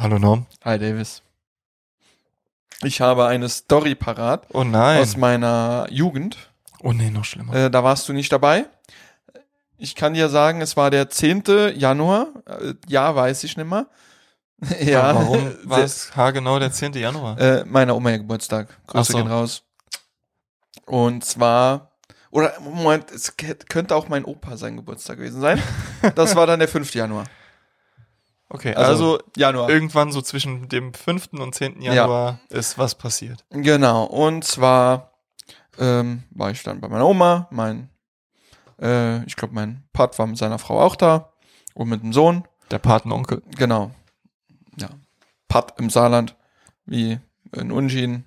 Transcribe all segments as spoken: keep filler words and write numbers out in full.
Hallo Norm. Hi Davis. Ich habe eine Story parat Oh nein. aus meiner Jugend. Oh nee, noch schlimmer. Äh, da warst du nicht dabei. Ich kann dir sagen, es war der zehnte Januar. Äh, ja, weiß ich nicht mehr. ja. Warum war es haargenau der zehnte Januar? Äh, meiner Oma ihr Geburtstag. Grüße Ach so. gehen raus. Und zwar, oder Moment, es könnte auch mein Opa sein Geburtstag gewesen sein. Das war dann der fünfte Januar. Okay, Also, also, Januar. irgendwann so zwischen dem fünften und zehnten Januar ja. ist was passiert. Genau, und zwar ähm, war ich dann bei meiner Oma, mein, äh, ich glaube mein Pat war mit seiner Frau auch da und mit dem Sohn. Der Patenonkel. Genau, ja, Pat im Saarland, wie in Unschien.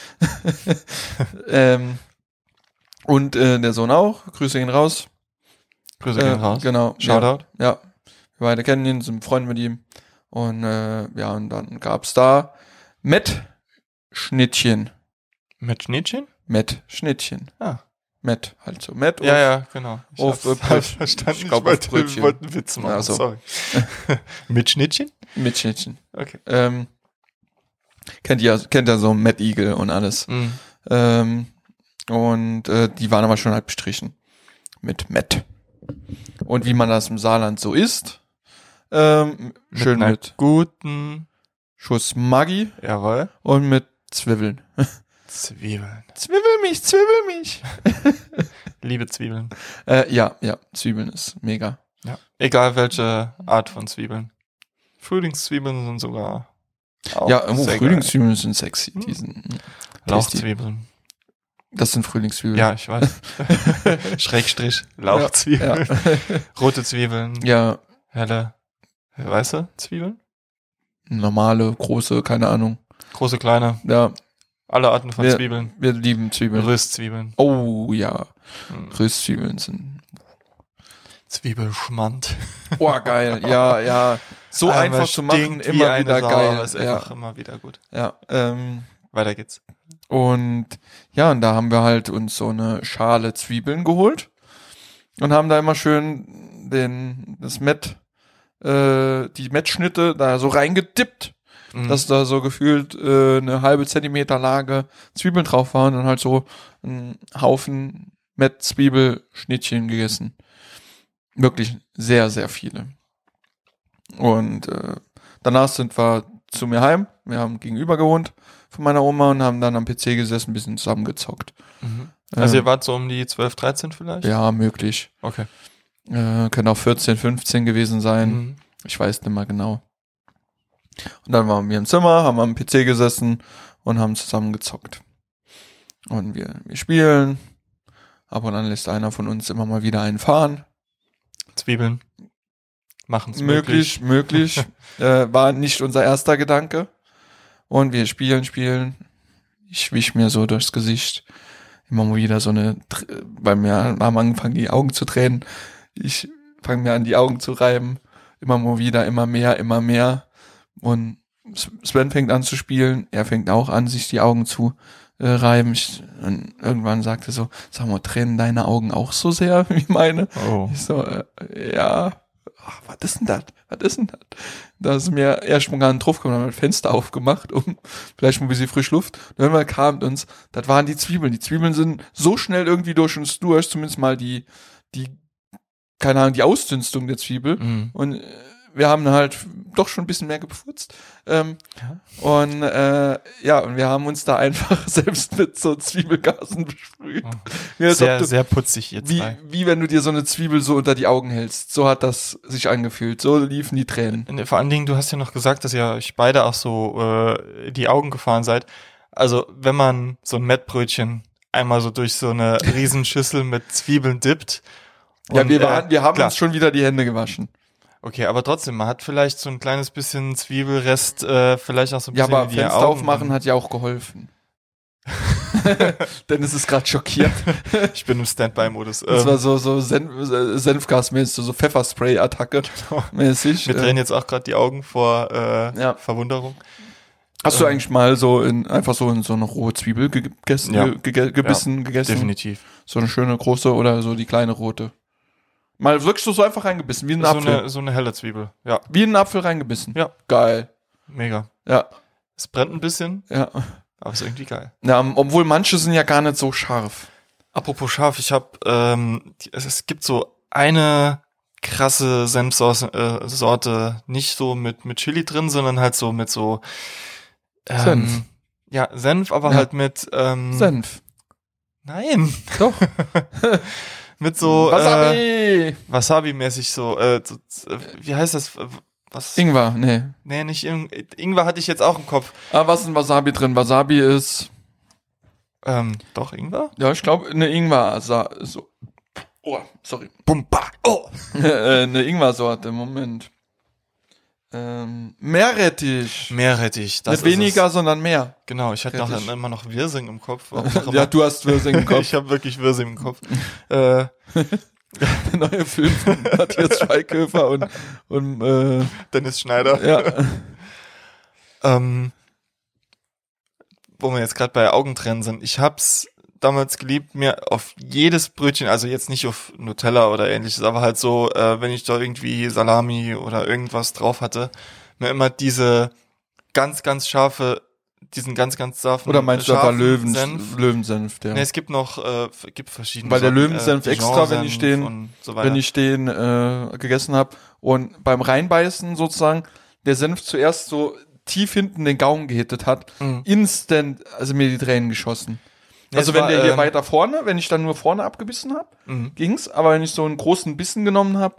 ähm, und äh, der Sohn auch, Grüße gehen raus. Grüße gehen äh, raus. Genau. Shoutout. Ja, ja, wir beide kennen ihn, sind Freunde mit ihm. Und äh, ja, und dann gab's da Met-Schnittchen. Mit Schnittchen? Met-Schnittchen. Ah. Met, halt so. Met Ja, ja, genau. Ich auf hab's Brötchen. falsch verstanden. Ich glaube, auf wollte, Brötchen. wollte einen Witz machen, Also. sorry. Mit Schnittchen? Mit Schnittchen. Okay. Ähm, kennt ihr, kennt ihr so Met Eagle und alles. Mhm. Ähm, und äh, die waren aber schon halt bestrichen. Mit Met. Und wie man das im Saarland so isst, ähm, Mit schön einer mit guten, Schuss Maggi jawohl, und mit Zwiebeln. Zwiebeln. Zwiebel mich, zwiebel mich. Liebe Zwiebeln. Äh, ja, ja, Zwiebeln ist mega. Ja. Egal welche Art von Zwiebeln. Frühlingszwiebeln sind sogar auch Ja, oh, sehr Frühlingszwiebeln sind sexy. Hm. Die sind geil. tasty. Lauchzwiebeln. Das sind Frühlingszwiebeln. Ja, ich weiß. Schrägstrich, Lauchzwiebeln. Ja. Rote Zwiebeln. Ja, Helle, weiße Zwiebeln. normale, große, keine Ahnung. Große, kleine. Ja, Alle Arten von wir, Zwiebeln. wir lieben Zwiebeln. Röstzwiebeln. Oh ja, Hm. Röstzwiebeln sind. Zwiebelschmand. Oh geil, ja, ja. So Einmal einfach zu machen, stinkt wie immer eine wieder Sau, geil. aber ist einfach Ja, immer wieder gut. ja. Ähm, Weiter geht's. und ja, und da haben wir halt uns so eine Schale Zwiebeln geholt und haben da immer schön den das Met, äh, die Mettschnitte da so reingedippt. Mhm. Dass da so gefühlt äh, eine halbe Zentimeter Lage Zwiebeln drauf waren und halt so ein Haufen mit Zwiebelschnittchen gegessen. Wirklich sehr, sehr viele. Und äh, danach sind wir zu mir heim. Wir haben gegenüber gewohnt von meiner Oma und haben dann am P C gesessen, ein bisschen zusammengezockt. Mhm. Also Ähm, ihr wart so um die zwölf, dreizehn vielleicht? Ja, möglich. Okay. Äh, können auch vierzehn, fünfzehn gewesen sein. Mhm. Ich weiß nicht mehr genau. Und dann waren wir im Zimmer, haben am P C gesessen und haben zusammen gezockt. Und wir, wir spielen. Ab und an lässt einer von uns immer mal wieder einen fahren. Zwiebeln. Machen's Möglich, möglich. möglich. äh, war nicht unser erster Gedanke. Und wir spielen, spielen. Ich wisch mir so durchs Gesicht. Immer mal wieder so eine, Tr- bei mir haben angefangen die Augen zu tränen. Ich fange mir an die Augen zu reiben. Immer mal wieder, immer mehr, immer mehr. Und Sven fängt an zu spielen, er fängt auch an, sich die Augen zu äh, reiben. Ich, und irgendwann sagte er so, sag mal, tränen deine Augen auch so sehr wie meine? Oh. Ich so, äh, ja, ach, was ist denn das? Was ist denn das? Da ist mir erst mal gar drauf gekommen, haben das Fenster aufgemacht, um vielleicht mal ein bisschen frisch Luft. Und irgendwann kam uns, das waren die Zwiebeln. Die Zwiebeln sind so schnell irgendwie durch uns durch, zumindest mal die, die, keine Ahnung, die Ausdünstung der Zwiebel. Mhm. Und äh, wir haben halt doch schon ein bisschen mehr gepfurzt. Ähm, Ja. Und äh, ja, und wir haben uns da einfach selbst mit so Zwiebelgasen besprüht. Oh. Wie, als ob Sehr, du, sehr putzig jetzt. wie, wie wenn du dir so eine Zwiebel so unter die Augen hältst. So hat das sich angefühlt. So liefen die Tränen. Vor allen Dingen, du hast ja noch gesagt, dass ihr euch beide auch so äh, die Augen gefahren seid. Also wenn man so ein Mettbrötchen einmal so durch so eine Riesenschüssel mit Zwiebeln dippt. Ja, und, wir, waren, wir haben klar. uns schon wieder die Hände gewaschen. Okay, aber trotzdem, man hat vielleicht so ein kleines bisschen Zwiebelrest, äh, vielleicht auch so ein Ja, bisschen aber in die Fenster Augen. aufmachen hat ja auch geholfen. Dennis ist gerade schockiert. Ich bin im Standby-Modus. Das Ähm, war so, so Senf, äh, Senfgasmäßig, so, so Pfefferspray-Attacke mäßig. mir Äh, drehen jetzt auch gerade die Augen vor äh, Ja. Verwunderung. Hast du ähm, eigentlich mal so in, einfach so in so eine rohe Zwiebel gegessen, Ja. ge, ge, gebissen, gegessen? Definitiv. So eine schöne große oder so die kleine rote. Mal wirklich so, so einfach reingebissen, wie ein So Apfel. eine, so eine helle Zwiebel, ja. Wie in einen Apfel reingebissen. Ja. Geil. Mega. Ja, Es brennt ein bisschen, ja. aber ist irgendwie geil. Ja, obwohl manche sind ja gar nicht so scharf. Apropos scharf, ich habe, ähm, die- es, es gibt so eine krasse Senfsorte, äh, Sorte, nicht so mit mit Chili drin, sondern halt so mit so ähm, Senf. Ja, Senf, aber Ja. halt mit ähm, Senf. Nein, Doch. mit so äh, Wasabi. Wasabi-mäßig so. Äh, so äh, wie heißt das? Was? Ingwer, nee. Nee, nicht Ing Ingwer hatte ich jetzt auch im Kopf. Ah, was ist in Wasabi drin? Wasabi ist, Ähm, doch Ingwer? ja, ich glaube, eine Ingwer, so. Oh, sorry. Bumba. Oh. Äh, eine Ingwer-Sorte, Moment. Ähm, Meerrettich. Meerrettich. Das Nicht ist weniger, es. sondern mehr. Genau, ich hatte noch, Rettich. immer noch Wirsing im Kopf. Warum auch Ja, immer. du hast Würsing im Kopf. Ich habe wirklich Wirsing im Kopf. äh, Der neue Film von Matthias Schweighöfer und, und äh, Dennis Schneider. ja. Ähm, wo wir jetzt gerade bei Augentränen sind. Ich hab's damals geliebt, mir auf jedes Brötchen, also jetzt nicht auf Nutella oder ähnliches, aber halt so, äh, wenn ich da irgendwie Salami oder irgendwas drauf hatte, mir immer diese ganz, ganz scharfe, diesen ganz, ganz scharfen Oder meinst du einfach scharfen Löwen, Senf. Löwensenf, der. Nee, es gibt noch, äh, f- gibt verschiedene Weil der Sorten, Löwensenf äh, extra, wenn Dijon-Senf ich den- und so weiter. wenn ich den äh, gegessen habe und beim Reinbeißen sozusagen der Senf zuerst so tief hinten den Gaumen gehittet hat, Mhm. instant, also mir die Tränen geschossen. Ja, Also es wenn war, der hier ähm, weiter vorne, wenn ich dann nur vorne abgebissen habe, Mhm. ging's, aber wenn ich so einen großen Bissen genommen habe,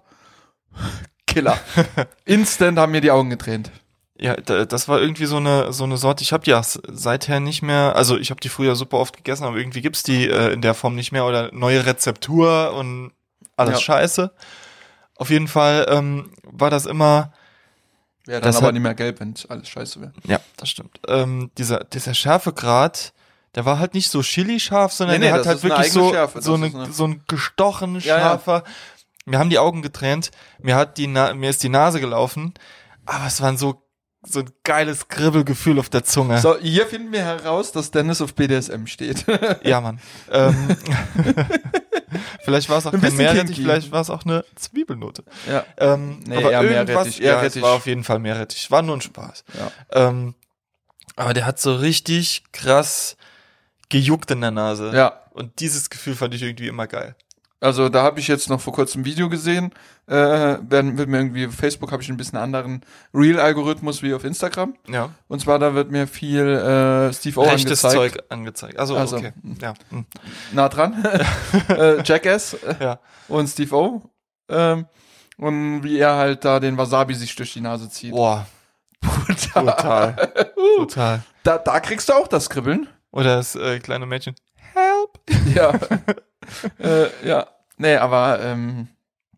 Killer. Instant haben mir die Augen getränt. Ja, da- das war irgendwie so eine so eine Sorte. Ich habe die ja s- seither nicht mehr. Also ich habe die früher super oft gegessen, aber irgendwie gibt's die äh, in der Form nicht mehr oder neue Rezeptur und alles Ja. Scheiße. Auf jeden Fall ähm, war das immer. Wäre dann Das aber hat- nicht mehr gelb, wenn alles scheiße wäre. Ja, das stimmt. Ähm, dieser dieser Schärfegrad, der war halt nicht so chili scharf, sondern Nee, nee, der hat das halt ist eine wirklich eigene so Schärfe, so das eine, ist eine- so ein gestochen Ja, ja. scharfer. Mir haben die Augen getränt. Mir hat die Na mir ist die Nase gelaufen. Aber es war so so ein geiles Kribbelgefühl auf der Zunge. So, hier finden wir heraus, dass Dennis auf B D S M steht. Ja, Mann. Ähm, vielleicht war es auch Ein kein bisschen Meerrettich, kinky. vielleicht war es auch eine Zwiebelnote. ja. Ähm, Nee, aber eher irgendwas, Meerrettich, eher ja, es Rettich. war auf jeden Fall Meerrettich. War nur ein Spaß. Ja. Ähm, aber der hat so richtig krass gejuckt in der Nase. Ja. Und dieses Gefühl fand ich irgendwie immer geil. Also da habe ich jetzt noch vor kurzem ein Video gesehen. Äh, werden, wird mir irgendwie auf Facebook habe ich ein bisschen anderen Real-Algorithmus wie auf Instagram. Ja. Und zwar da wird mir viel äh, Steve O Rechtes angezeigt. Zeug angezeigt. Also, Also, okay. Ja. Hm. Nah dran. äh, Jackass äh, Ja. und Steve O. Ähm, und wie er halt da den Wasabi sich durch die Nase zieht. Boah, Brutal. brutal. Total. Da, da kriegst du auch das Kribbeln. Oder das äh, kleine Mädchen. Help! Ja. äh, ja. Nee, aber ähm,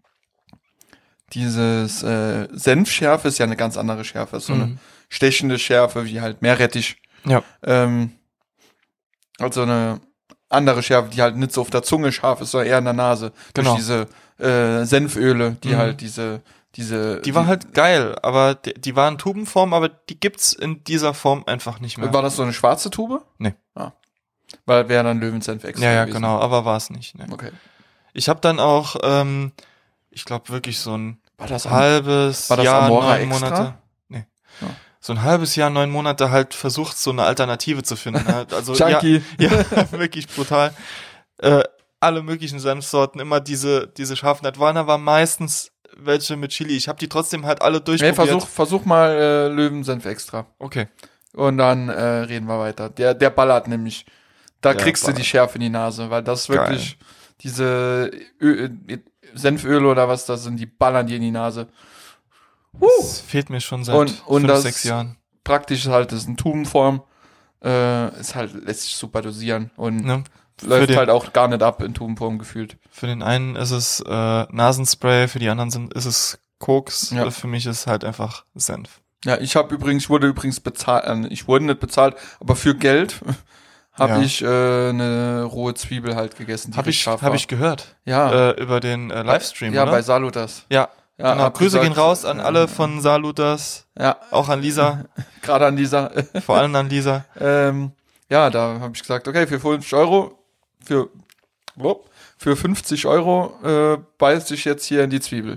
dieses äh, Senfschärfe ist ja eine ganz andere Schärfe. So eine Mhm. stechende Schärfe, wie halt Meerrettich. Ja. Ähm, also eine andere Schärfe, die halt nicht so auf der Zunge scharf ist, sondern eher in der Nase. Genau. Durch diese äh, Senföle, die Mhm. halt diese, diese. Die war halt geil, aber die, die war in Tubenform, aber die gibt's in dieser Form einfach nicht mehr. War das so eine schwarze Tube? Nee. Ah. Weil wäre dann Löwensenf extra Ja, ja, gewesen. genau, aber war es nicht. Ne. Okay. Ich habe dann auch, ähm, ich glaube wirklich so ein War das am- halbes war das Jahr, Amora neun extra? Monate. Nee. Ja. So ein halbes Jahr, neun Monate halt versucht, so eine Alternative zu finden. Halt. Also ja, Chunky. ja, wirklich brutal. Äh, alle möglichen Senfsorten, immer diese, diese scharfen. Das waren aber meistens welche mit Chili. Ich habe die trotzdem halt alle Nee, durchprobiert. versuch, versuch mal äh, Löwensenf extra. Okay. Und dann äh, reden wir weiter. Der, der ballert nämlich. Da Der kriegst du ballert. die Schärfe in die Nase, weil das wirklich diese Ö äh, Senföle oder was das sind, die ballern dir in die Nase. Das fehlt mir schon seit Und- und fünf, das- sechs Jahren. Praktisch ist halt, das ist eine Tubenform. Äh, ist halt, lässt sich super dosieren und Ne? Für läuft den, halt auch gar nicht ab in Tubenform gefühlt. für den einen ist es äh, Nasenspray, für die anderen sind, ist es Koks. Ja. Für mich ist halt einfach Senf. Ja, ich habe übrigens, ich wurde übrigens bezahlt, äh, ich wurde nicht bezahlt, aber für Geld habe Ja. ich äh, eine rohe Zwiebel halt gegessen. die Habe richtig ich, scharf hab war. ich gehört. ja, Äh, über den äh, Livestream, ja, oder? bei Salutas. ja, Ja, genau. hab Grüße gesagt, gehen raus an äh, alle von Salutas, Ja, auch an Lisa, gerade an dieser. vor allem an Lisa. ähm, ja, da habe ich gesagt, okay, für fünfzig Euro, für, wupp, für fünfzig Euro äh, beiß ich jetzt hier in die Zwiebel.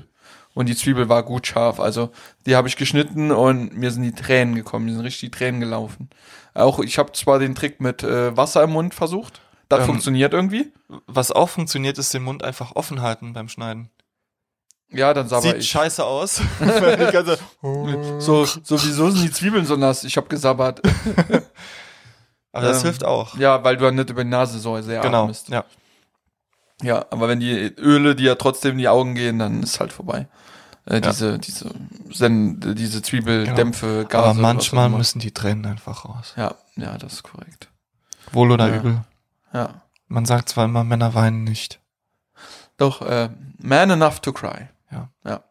Und die Zwiebel war gut scharf. Also die habe ich geschnitten und mir sind die Tränen gekommen. Mir sind richtig die Tränen gelaufen. Auch ich habe zwar den Trick mit äh, Wasser im Mund versucht. Das Ähm, funktioniert irgendwie. Was auch funktioniert, ist den Mund einfach offen halten beim Schneiden. Ja, dann sabber Sieht ich. scheiße aus. Wenn ich ganze, So, sowieso sind die Zwiebeln so nass. Ich habe gesabbert. aber das Ähm, hilft auch. Ja, weil du dann nicht über die Nase so sehr Genau, atmest. ja. Ja, aber wenn die Öle, die ja trotzdem in die Augen gehen, dann ist halt vorbei. Äh, diese, diese, Sen diese Zwiebeldämpfe, Gase. Aber manchmal was auch immer. müssen die Tränen einfach raus. Ja, ja, das ist korrekt. Wohl oder Ja. übel. Ja. Man sagt zwar immer, Männer weinen nicht. Doch, äh, man enough to cry. Ja. Ja.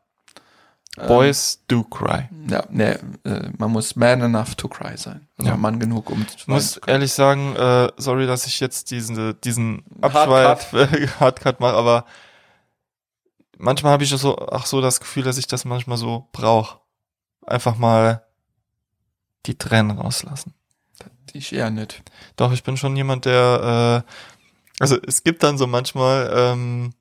Boys do cry. Ähm, ja, nee, äh, man muss man enough to cry sein. Also Ja. Mann genug, um zu Ich muss zu können. ehrlich sagen, äh, sorry, dass ich jetzt diesen, diesen Hardcut. Abschweif, Hardcut mache, aber manchmal habe ich so, auch so das Gefühl, dass ich das manchmal so brauche. Einfach mal die Tränen rauslassen. Ich eher nicht. Doch, ich bin schon jemand, der, äh, also es gibt dann so manchmal, ähm,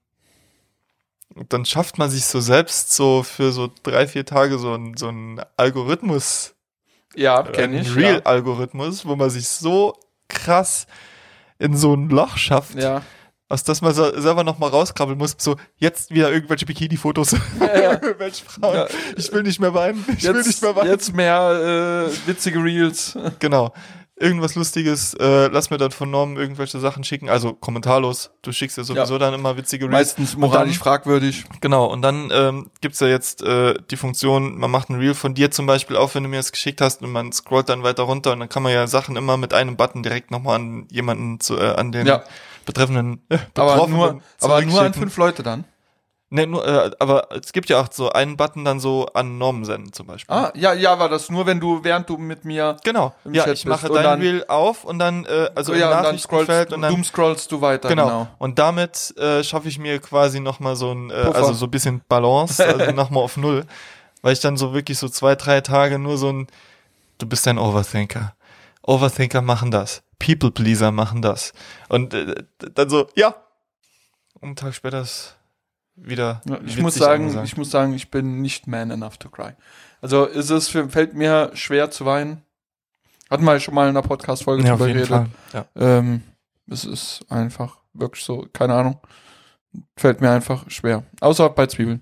dann schafft man sich so selbst so für so drei, vier Tage so ein, so ein Algorithmus, Ja, ein kenne ich. Ja. Real-Algorithmus, wo man sich so krass in so ein Loch schafft, Ja. aus das man so selber nochmal rauskrabbeln muss, so jetzt wieder irgendwelche Bikini-Fotos, Ja, ja. irgendwelche Frauen, Ja. ich will nicht mehr weinen, ich will nicht Jetzt, mehr weinen. jetzt mehr äh, witzige Reels. Genau. Irgendwas Lustiges, äh, lass mir dann von Norm irgendwelche Sachen schicken, also kommentarlos, du schickst ja sowieso Ja. dann immer witzige Reels. Meistens moralisch Und fragwürdig. dann, genau, und dann ähm, gibt's ja jetzt äh, die Funktion, man macht ein Reel von dir zum Beispiel auf, wenn du mir das geschickt hast und man scrollt dann weiter runter und dann kann man ja Sachen immer mit einem Button direkt nochmal an jemanden, zu, äh, an den Ja. betreffenden äh, Aber Betroffenen nur, aber nur an zurückschicken. fünf Leute dann. Nee, nur, äh, aber es gibt ja auch so einen Button dann so an Norm senden zum Beispiel. Ah, ja, ja, war das nur, wenn du, während du mit mir Genau. im Ja, Chat ich mache bist und dein dann- Reel auf und dann, äh, also im ja, und dann Nachrichtenfeld scrollst, und dann dumm scrollst du weiter. Genau. Genau. Und damit äh, schaffe ich mir quasi nochmal so ein, äh, Puffer. also so ein bisschen Balance, also nochmal auf Null. Weil ich dann so wirklich so zwei, drei Tage nur so ein, du bist ein Overthinker. Overthinker machen das. People Pleaser machen das. Und äh, dann so, ja. Und einen Tag später ist wieder Ja, ich witzig muss sagen, angesagt. ich muss sagen, ich bin nicht man enough to cry. Also ist es für, fällt mir schwer zu weinen. Hatten wir schon mal in einer Podcast-Folge Ja, auf drüber jeden geredet. Fall. Ja. Ähm, es ist einfach wirklich so, keine Ahnung. Fällt mir einfach schwer. Außer bei Zwiebeln.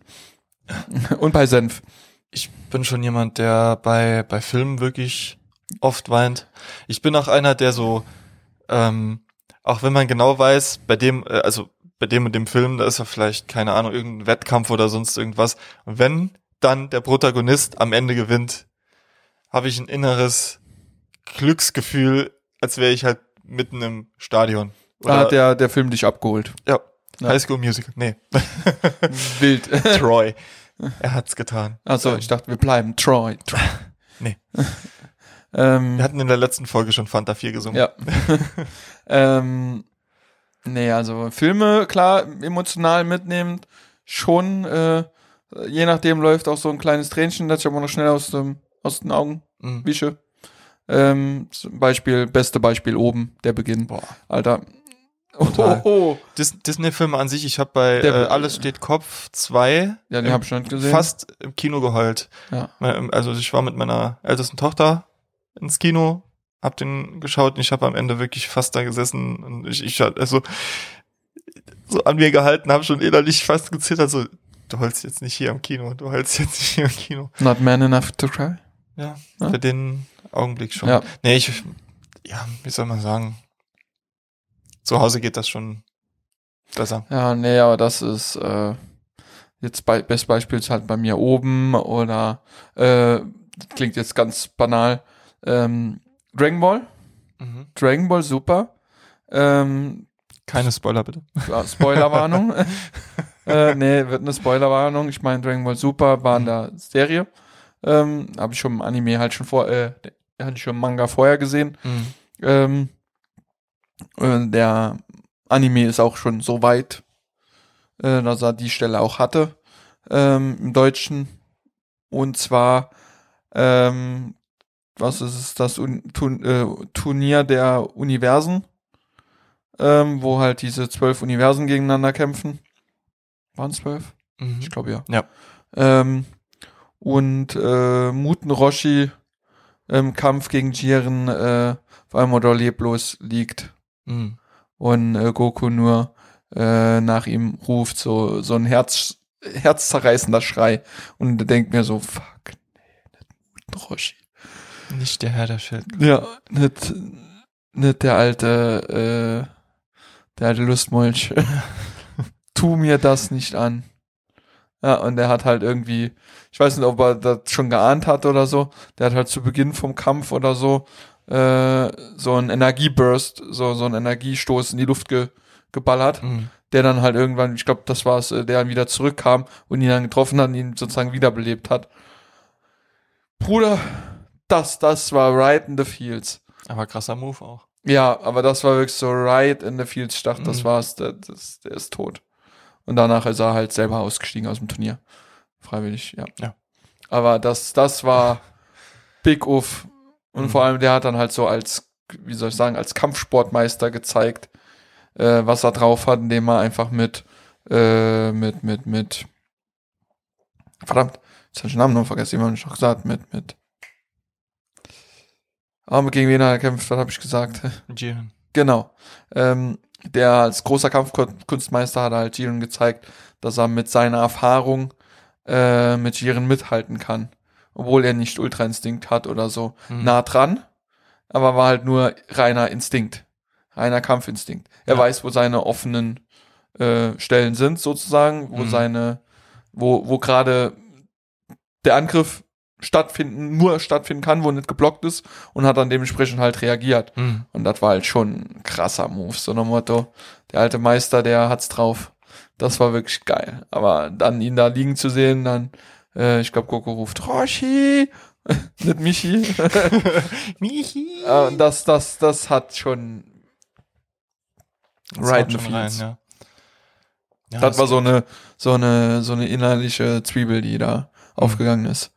Und bei Senf. Ich bin schon jemand, der bei, bei Filmen wirklich oft weint. Ich bin auch einer, der so, ähm, auch wenn man genau weiß, bei dem, äh, also bei dem und dem Film, da ist ja vielleicht, keine Ahnung, irgendein Wettkampf oder sonst irgendwas. Und wenn dann der Protagonist am Ende gewinnt, habe ich ein inneres Glücksgefühl, als wäre ich halt mitten im Stadion. Da hat der, der Film dich abgeholt. ja, Ja. High School Musical. Nee, Wild. Troy. Er hat's getan. Achso, ich dachte, wir bleiben. Troy. Troy. Nee. ähm, Wir hatten in der letzten Folge schon Fanta vier gesungen. ja. ähm, nee, also Filme, klar, emotional mitnehmend, schon, äh, je nachdem läuft auch so ein kleines Tränchen, das ich aber noch schnell aus, dem, aus den Augen Mhm. wische. Ähm, zum Beispiel, beste Beispiel oben, der Beginn. Boah. Alter. Oh, Total. oh, oh. Dis Disney-Filme an sich, ich habe bei Der- äh, Alles steht Kopf zwei Ja, den habe ich schon nicht gesehen. fast im Kino geheult. Ja. Mein- Also ich war mit meiner ältesten Tochter ins Kino, hab den geschaut und ich habe am Ende wirklich fast da gesessen und ich, ich hab also so an mir gehalten, habe schon innerlich fast gezittert, so, du heulst jetzt nicht hier im Kino, du heulst jetzt nicht hier im Kino. Not man enough to cry. Ja, Ja. für den Augenblick schon. Ja. Nee, ich, ja, wie soll man sagen, zu Hause geht das schon besser. Ja, nee, aber das ist äh, jetzt bei Best Beispiel ist halt bei mir oben oder äh, klingt jetzt ganz banal. Ähm, Dragon Ball, Mhm. Dragon Ball super. Ähm, Keine Spoiler bitte. ja, Spoilerwarnung. äh, nee, wird eine Spoilerwarnung. Ich meine, Dragon Ball Super war in der Serie. Ähm, habe ich schon im Anime halt schon vor, äh, hatte ich schon im Manga vorher gesehen. Mhm. Ähm, äh, der Anime ist auch schon so weit, äh, dass er die Stelle auch hatte ähm, im Deutschen. Und zwar, ähm, was ist es, das Un Tun äh, Turnier der Universen, ähm, wo halt diese zwölf Universen gegeneinander kämpfen. Waren es zwölf? Mhm. Ich glaube ja. Ja. Ähm, und äh, Muten Roshi im Kampf gegen Jiren äh, vor allem oder leblos liegt. Mhm. Und äh, Goku nur äh, nach ihm ruft, so, so ein Herz, herzzerreißender Schrei. Und er denkt mir so, fuck, nee, nicht Muten Roshi. Nicht der Herr der Schild. Ja, nicht, nicht der alte, äh, der alte Lustmolch. Tu mir das nicht an. Ja, und er hat halt irgendwie, ich weiß nicht, ob er das schon geahnt hat oder so, der hat halt zu Beginn vom Kampf oder so, äh, so einen Energieburst, so, so einen Energiestoß in die Luft ge, geballert, Mhm. der dann halt irgendwann, ich glaube, das war's, äh, der dann wieder zurückkam und ihn dann getroffen hat und ihn sozusagen wiederbelebt hat. Bruder, das, das war right in the fields. Aber krasser Move auch. Ja, aber das war wirklich so right in the fields. Ich dachte, das Mhm. war's, der, das, der ist tot. Und danach ist er halt selber ausgestiegen aus dem Turnier. Freiwillig, ja. Ja. Aber das, das war Big Uff. Und Mhm. vor allem, der hat dann halt so als, wie soll ich sagen, als Kampfsportmeister gezeigt, äh, was er drauf hat, indem er einfach mit, äh, mit, mit, mit, verdammt, jetzt habe ich den Namen noch vergessen, jemand schon gesagt, mit, mit, aber gegen wen er kämpft, was habe ich gesagt? Jiren. Genau. Ähm, der als großer Kampfkunstmeister hat halt Jiren gezeigt, dass er mit seiner Erfahrung äh, mit Jiren mithalten kann. Obwohl er nicht Ultra-Instinkt hat oder so. Mhm. Nah dran, aber war halt nur reiner Instinkt. Reiner Kampfinstinkt. Er Ja. weiß, wo seine offenen äh, Stellen sind, sozusagen, wo Mhm. seine, wo, wo gerade der Angriff stattfinden, nur stattfinden kann, wo nicht geblockt ist und hat dann dementsprechend halt reagiert. Mhm. Und das war halt schon ein krasser Move, so nach dem Motto, der alte Meister, der hat's drauf. Das war wirklich geil. Aber dann ihn da liegen zu sehen, dann, äh, ich glaube, Goku ruft, Roshi, nicht Michi. Michi. äh, das, das, das hat schon Das right haut in the schon rein, fields. ja. Ja, Das war es so eine, so eine, so eine innerliche Zwiebel, die da aufgegangen ist.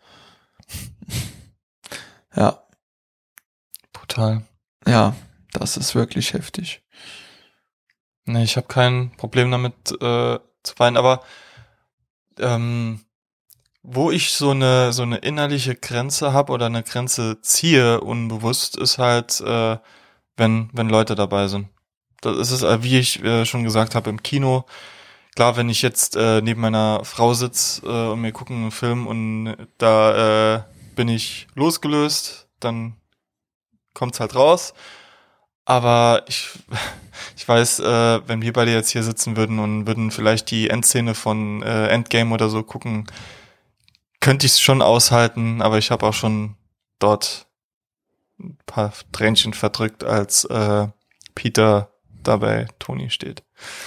Ja, brutal. ja, das ist wirklich heftig. Nee, ich habe kein Problem damit äh, zu weinen, aber ähm, wo ich so eine so eine innerliche Grenze habe oder eine Grenze ziehe unbewusst, ist halt, äh, wenn wenn Leute dabei sind. Das ist es, äh, wie ich äh, schon gesagt habe, im Kino. Klar, wenn ich jetzt äh, neben meiner Frau sitze äh, und wir gucken einen Film und da äh, bin ich losgelöst, dann kommt's halt raus. Aber ich, ich weiß, äh, wenn wir beide jetzt hier sitzen würden und würden vielleicht die Endszene von äh, Endgame oder so gucken, könnte ich es schon aushalten, aber ich habe auch schon dort ein paar Tränchen verdrückt, als äh, Peter da bei Toni steht.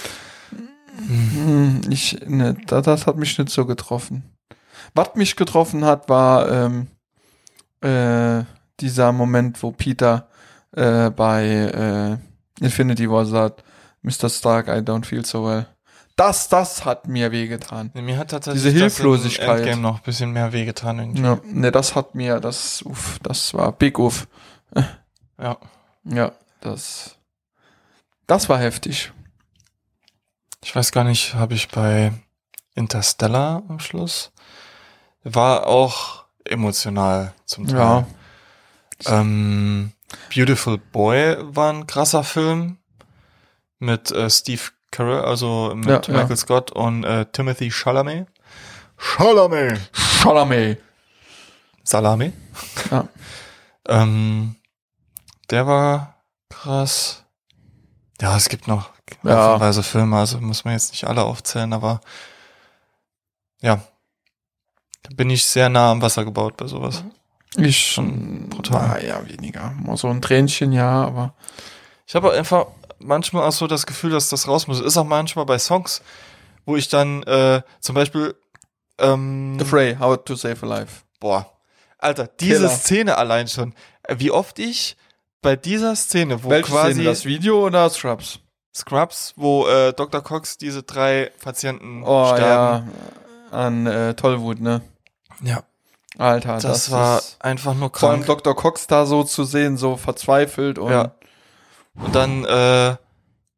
Hm, ich, ne, das, das hat mich nicht so getroffen. Was mich getroffen hat, war ähm, äh, dieser Moment, wo Peter äh, bei äh, Infinity War sagt, Mister Stark, I don't feel so well. Das, das hat mir wehgetan. Nee, mir hat tatsächlich Diese das in Hilflosigkeit. Endgame noch ein bisschen mehr wehgetan irgendwie. Ja, ne, das hat mir, das, uff, das war big uff. Ja. Ja, das, das war heftig. Ich weiß gar nicht, habe ich bei Interstellar am Schluss, war auch emotional zum Teil. Ja. Ähm, Beautiful Boy war ein krasser Film mit äh, Steve Carell, also mit Ja, Michael ja. Scott und äh, Timothy Chalamet. Chalamet! Chalamet. Salami. Ja. Ähm, der war krass. Ja, es gibt noch Ja. haufenweise Filme, also muss man jetzt nicht alle aufzählen, aber ja, da bin ich sehr nah am Wasser gebaut bei sowas. Ich Schon brutal. Ah, ja, weniger. Mal so ein Tränchen, ja, aber. Ich habe einfach manchmal auch so das Gefühl, dass das raus muss. Ist auch manchmal bei Songs, wo ich dann äh, zum Beispiel ähm, The Fray, How to Save a Life. boah, Alter, diese Killer. Szene allein schon, äh, wie oft ich bei dieser Szene, wo Welche quasi Szene, das Video oder Scrubs? Scrubs, wo äh, Doktor Cox diese drei Patienten Oh sterben. ja, an äh, Tollwut, ne? Ja, Alter, das, das, war ist, einfach nur vor allem krank. Doktor Cox da so zu sehen, so verzweifelt und Ja. Und dann äh,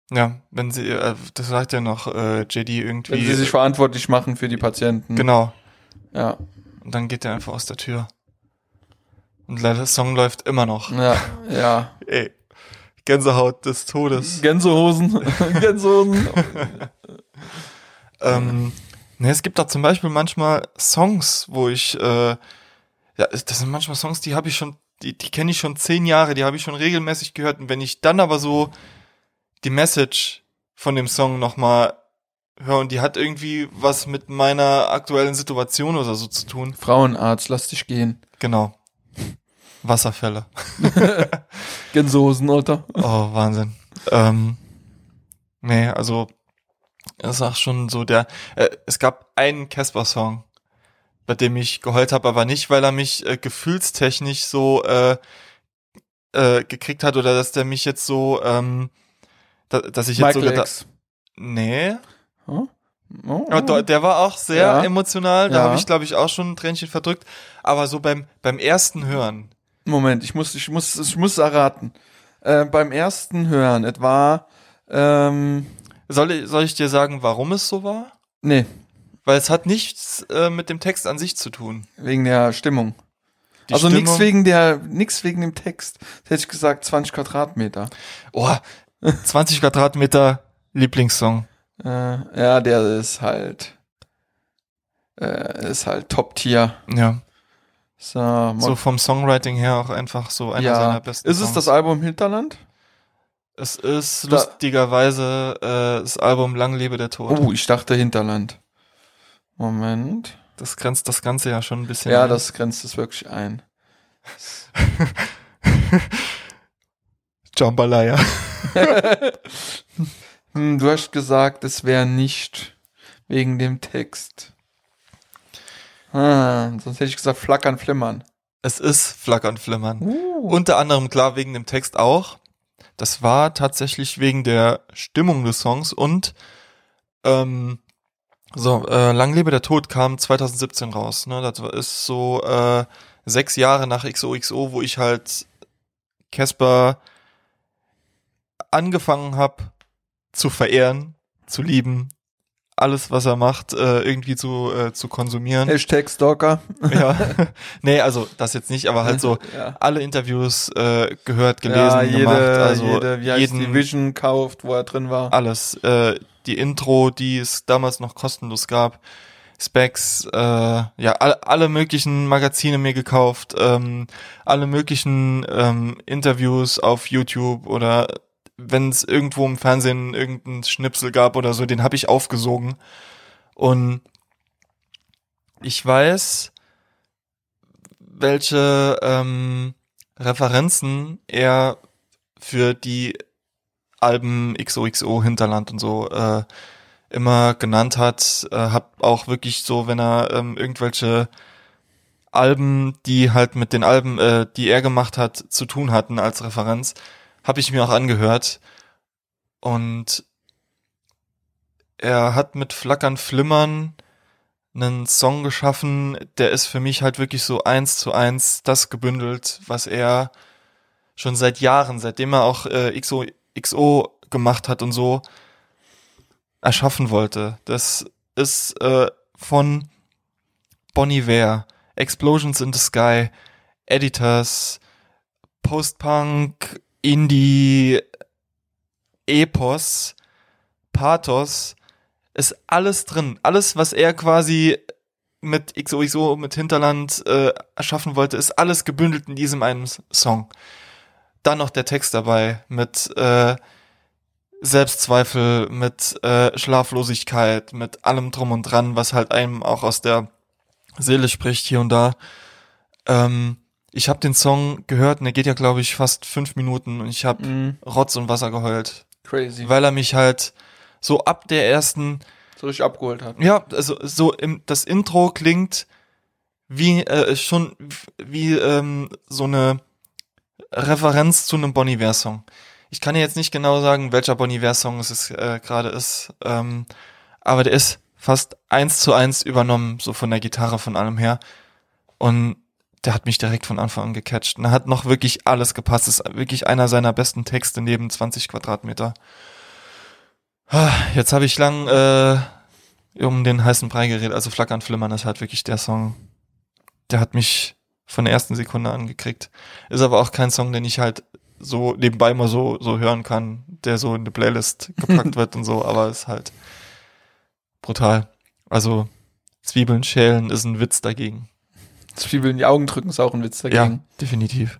Ja, wenn sie, äh, das sagt ja noch äh, J D irgendwie. Wenn sie sich verantwortlich machen für die Patienten. Genau. Ja. Und dann geht er einfach aus der Tür. Und leider, der Song läuft immer noch. Ja, ja. Ey, Gänsehaut des Todes. Gänsehosen. Gänsehosen. ähm, ne, es gibt da zum Beispiel manchmal Songs, wo ich, äh, ja, das sind manchmal Songs, die habe ich schon, die, die kenne ich schon zehn Jahre, die habe ich schon regelmäßig gehört. Und wenn ich dann aber so die Message von dem Song nochmal höre und die hat irgendwie was mit meiner aktuellen Situation oder so zu tun. Frauenarzt, lass dich gehen. Genau. Wasserfälle. Gänsehosen, Alter. Oh, Wahnsinn. Ähm, nee, also das ist auch schon so der, äh, es gab einen Casper-Song, bei dem ich geheult habe, aber nicht, weil er mich äh, gefühlstechnisch so äh, äh, gekriegt hat oder dass der mich jetzt so, ähm, da, dass ich jetzt Michael so gedacht, X. nee, Oh? Oh, aber oh. der war auch sehr Ja. emotional, da Ja. habe ich glaube ich auch schon ein Tränchen verdrückt, aber so beim beim ersten Hören, Moment, ich muss, ich muss, ich muss erraten. Äh, beim ersten Hören, etwa, ähm, soll ich, soll ich dir sagen, warum es so war? nee, Weil es hat nichts äh, mit dem Text an sich zu tun. wegen der Stimmung. Die also Stimmung- nichts wegen der, nix wegen dem Text. Das hätte ich gesagt, zwanzig Quadratmeter. Oh, zwanzig Quadratmeter Lieblingssong. Äh, ja, der ist halt, äh, ist halt Top-Tier. Ja. So, Mod- So vom Songwriting her auch einfach so einer ja. seiner besten Ist es Songs. das Album Hinterland? Es ist Da- lustigerweise äh, das Album Lang lebe der Tod. Oh, ich dachte Hinterland. Moment. Das grenzt das Ganze ja schon ein bisschen Ja, ein. das grenzt es wirklich ein. Jambalaya. Hm, du hast gesagt, es wäre nicht wegen dem Text. Ah, sonst hätte ich gesagt, flackern, flimmern. Es ist Flackern, Flimmern. Uh. Unter anderem klar wegen dem Text auch. Das war tatsächlich wegen der Stimmung des Songs und ähm, so, äh, Lang lebe der Tod kam zwanzig siebzehn raus. Ne? Das ist so äh, sechs Jahre nach X O X O, wo ich halt Casper angefangen habe zu verehren, zu lieben, alles, was er macht, äh, irgendwie zu, äh, zu konsumieren. Hashtag Stalker. Ja, nee, also das jetzt nicht, aber halt so Ja. alle Interviews äh, gehört, gelesen, Ja, jede, gemacht, also jede, wie heißt jeden, die, Vision kauft, wo er drin war. alles, äh, die Intro, die es damals noch kostenlos gab, Specs, äh, ja, alle, alle möglichen Magazine mir gekauft, ähm, alle möglichen ähm, Interviews auf YouTube oder wenn es irgendwo im Fernsehen irgendeinen Schnipsel gab oder so, den habe ich aufgesogen. Und ich weiß, welche ähm, Referenzen er für die Alben X O X O, Hinterland und so äh, immer genannt hat. Äh, hab auch wirklich so, wenn er ähm, irgendwelche Alben, die halt mit den Alben, äh, die er gemacht hat, zu tun hatten als Referenz, habe ich mir auch angehört. Und er hat mit Flackern, Flimmern einen Song geschaffen, der ist für mich halt wirklich so eins zu eins das gebündelt, was er schon seit Jahren, seitdem er auch äh, X O X O gemacht hat und so, erschaffen wollte. Das ist äh, von Bon Iver, Explosions in the Sky, Editors, Post-Punk, Indie, Epos, Pathos, ist alles drin. Alles, was er quasi mit X O X O, mit Hinterland äh, erschaffen wollte, ist alles gebündelt in diesem einen Song. Dann noch der Text dabei mit äh, Selbstzweifel, mit äh, Schlaflosigkeit, mit allem drum und dran, was halt einem auch aus der Seele spricht hier und da. Ähm, ich habe den Song gehört und er geht ja, glaube ich, fast fünf Minuten und ich habe Mhm. Rotz und Wasser geheult, Crazy. weil er mich halt so ab der ersten, So richtig abgeholt hat. ja, also so im, das Intro klingt wie äh, schon wie ähm, so eine Referenz zu einem Bon Iver Song. Ich kann dir jetzt nicht genau sagen, welcher Bon Iver Song es äh, gerade ist, ähm, aber der ist fast eins zu eins übernommen, so von der Gitarre, von allem her. Und der hat mich direkt von Anfang an gecatcht. Und da hat noch wirklich alles gepasst. Das ist wirklich einer seiner besten Texte neben zwanzig Quadratmeter. Jetzt habe ich lang äh, um den heißen Brei geredet. Also Flackern, Flimmern ist halt wirklich der Song, der hat mich von der ersten Sekunde angekriegt. Ist aber auch kein Song, den ich halt so nebenbei mal so so hören kann, der so in die Playlist gepackt wird und so, aber ist halt brutal. Also Zwiebeln schälen ist ein Witz dagegen. Zwiebeln in die Augen drücken ist auch ein Witz dagegen. Ja, definitiv.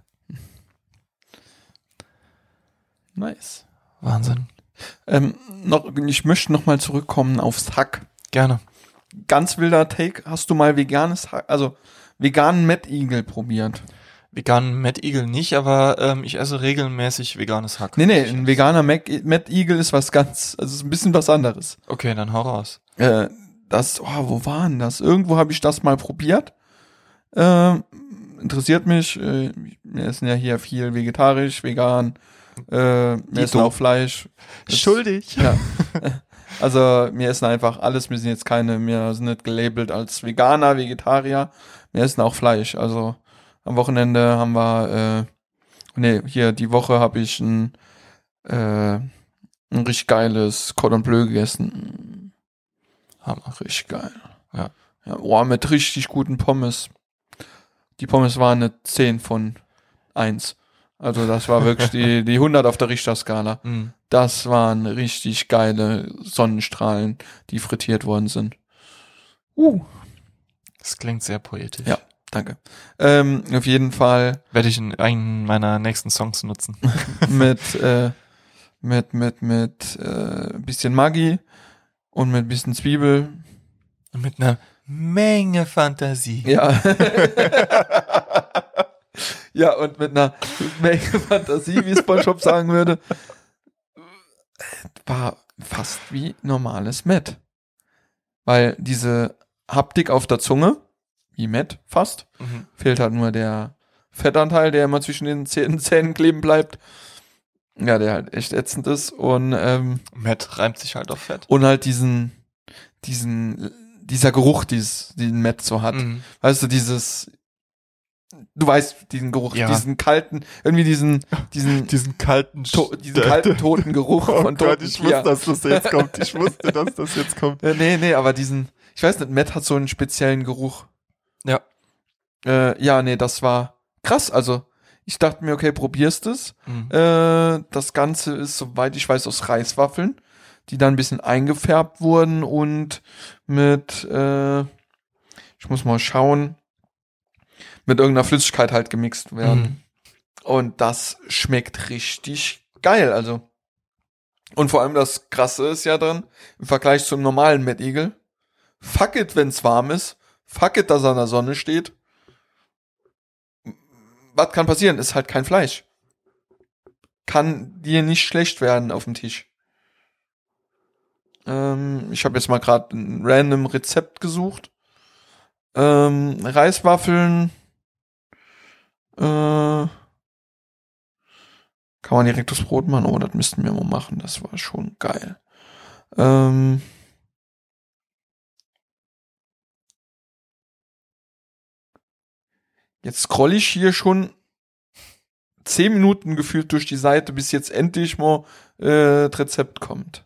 Nice. Wahnsinn. Ähm, noch, ich möchte noch mal zurückkommen aufs Hack. Gerne. Ganz wilder Take. Hast du mal veganes Hack, also veganen Mad Eagle probiert? Veganen Mad Eagle nicht, aber ähm, ich esse regelmäßig veganes Hack. Nee, nee, ein veganer Mac, Mad Eagle ist was ganz, also ist ein bisschen was anderes. Okay, dann hau raus. Äh, das, oh, wo war denn das? Irgendwo habe ich das mal probiert. Äh, interessiert mich. Äh, wir essen ja hier viel vegetarisch, vegan. Äh, wir essen auch Fleisch. Das, Schuldig. Ja. Also wir essen einfach alles. Wir sind jetzt keine, wir sind nicht gelabelt als Veganer, Vegetarier. Wir essen auch Fleisch. Also am Wochenende haben wir, äh, nee, hier die Woche habe ich ein, äh, ein richtig geiles Cordon Bleu gegessen. Hammer, richtig geil. Ja. Ja, boah, mit richtig guten Pommes. Die Pommes waren eine zehn von eins. Also das war wirklich die, die hundert auf der Richterskala. Mhm. Das waren richtig geile Sonnenstrahlen, die frittiert worden sind. Uh. Das klingt sehr poetisch. Ja, danke. Ähm, auf jeden Fall. Werde ich in einen meiner nächsten Songs nutzen. mit, äh, mit, mit, mit, äh, bisschen Maggi und mit bisschen Zwiebel. Und mit einer Menge Fantasie. Ja. Ja, und mit einer Menge Fantasie, wie SpongeBob sagen würde, war fast wie normales Mett. Weil diese Haptik auf der Zunge, wie Mett fast, Mhm. fehlt halt nur der Fettanteil, der immer zwischen den Zähnen, Zähnen kleben bleibt. Ja, der halt echt ätzend ist. Und, ähm, Matt reimt sich halt auf Fett. und halt diesen, diesen, dieser Geruch, dieses, den Mett so hat. Mhm. Weißt du, dieses, du weißt, diesen Geruch, Ja. diesen kalten, irgendwie diesen, diesen, Diesen kalten, to, diesen kalten, toten Geruch Oh von Gott, toten ich Tier. wusste, dass das jetzt kommt. Ich wusste, dass das jetzt kommt. Äh, nee, nee, aber diesen, ich weiß nicht, Matt hat so einen speziellen Geruch. Ja. Äh, ja, nee, das war krass, also, ich dachte mir, okay, probierst es. Mhm. Äh, das Ganze ist, soweit ich weiß, aus Reiswaffeln, die dann ein bisschen eingefärbt wurden und mit, äh, ich muss mal schauen, mit irgendeiner Flüssigkeit halt gemixt werden. Mhm. Und das schmeckt richtig geil, also. Und vor allem das Krasse ist ja dran, im Vergleich zum normalen Mad Eagle, fuck it, wenn's warm ist, fuck it, dass er an der Sonne steht. Was kann passieren? Ist halt kein Fleisch. Kann dir nicht schlecht werden auf dem Tisch. Ähm, ich habe jetzt mal gerade ein random Rezept gesucht. Ähm, Reiswaffeln. Äh, kann man direkt das Brot machen? Oh, das müssten wir mal machen. Das war schon geil. Ähm, jetzt scroll ich hier schon zehn Minuten gefühlt durch die Seite, bis jetzt endlich mal äh, das Rezept kommt.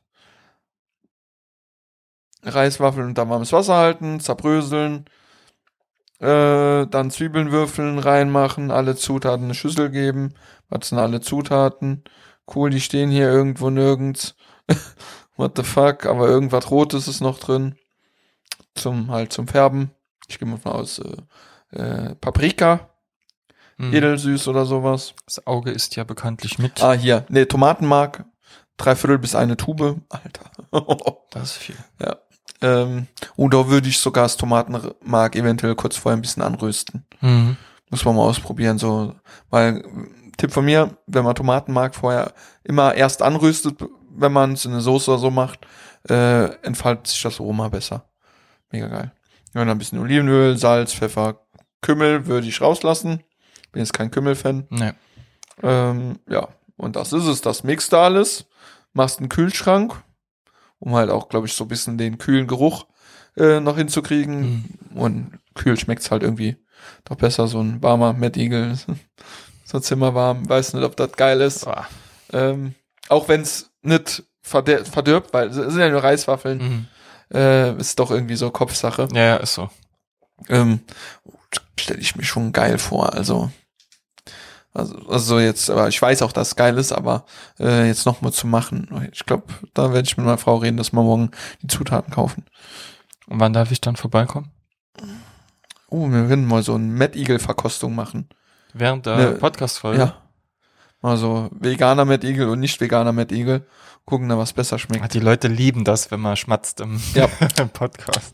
Reiswaffeln unter warmes Wasser halten, zerbröseln, äh, dann Zwiebeln würfeln, reinmachen, alle Zutaten in eine Schüssel geben. Was sind alle Zutaten? Cool, die stehen hier irgendwo nirgends. What the fuck? Aber irgendwas Rotes ist noch drin. Zum, halt zum Färben. Ich gehe mal von aus, äh, äh, Paprika, Mhm. edelsüß oder sowas. Das Auge isst ja bekanntlich mit. Ah, hier, nee, Tomatenmark, drei Viertel bis eine Tube. Alter. Das ist viel. Ja. Ähm, und da würde ich sogar das Tomatenmark eventuell kurz vorher ein bisschen anrösten. Mhm. Muss man mal ausprobieren, so, weil, äh, Tipp von mir, wenn man Tomatenmark vorher immer erst anröstet, wenn man es in eine Soße oder so macht, äh, entfaltet sich das Aroma besser. Mega geil. Ja, dann ein bisschen Olivenöl, Salz, Pfeffer, Kümmel würde ich rauslassen. Bin jetzt kein Kümmel-Fan. Nee. Ähm, ja, und das ist es. Das mixt da alles. Machst einen Kühlschrank, um halt auch, glaube ich, so ein bisschen den kühlen Geruch äh, noch hinzukriegen. Mhm. Und kühl schmeckt's halt irgendwie doch besser. So ein warmer Mad Eagle. So zimmerwarm. Weiß nicht, ob das geil ist. Ah. Ähm, auch wenn's nicht verder- verdirbt, weil es sind ja nur Reiswaffeln. Mhm. Äh, ist doch irgendwie so Kopfsache. Ja, ja, ist so. Ähm, stelle ich mir schon geil vor, also also, also jetzt, aber ich weiß auch, dass es geil ist, aber äh, jetzt nochmal zu machen, ich glaube, da werde ich mit meiner Frau reden, dass wir morgen die Zutaten kaufen. Und wann darf ich dann vorbeikommen? Oh, wir werden mal so eine Mad Eagle Verkostung machen. Während der Ne, Podcast-Folge? Ja. Also veganer Mad Eagle und nicht veganer Mad Eagle. Gucken da, was besser Ah, schmeckt. die Leute lieben das, wenn man schmatzt im, Ja. im Podcast.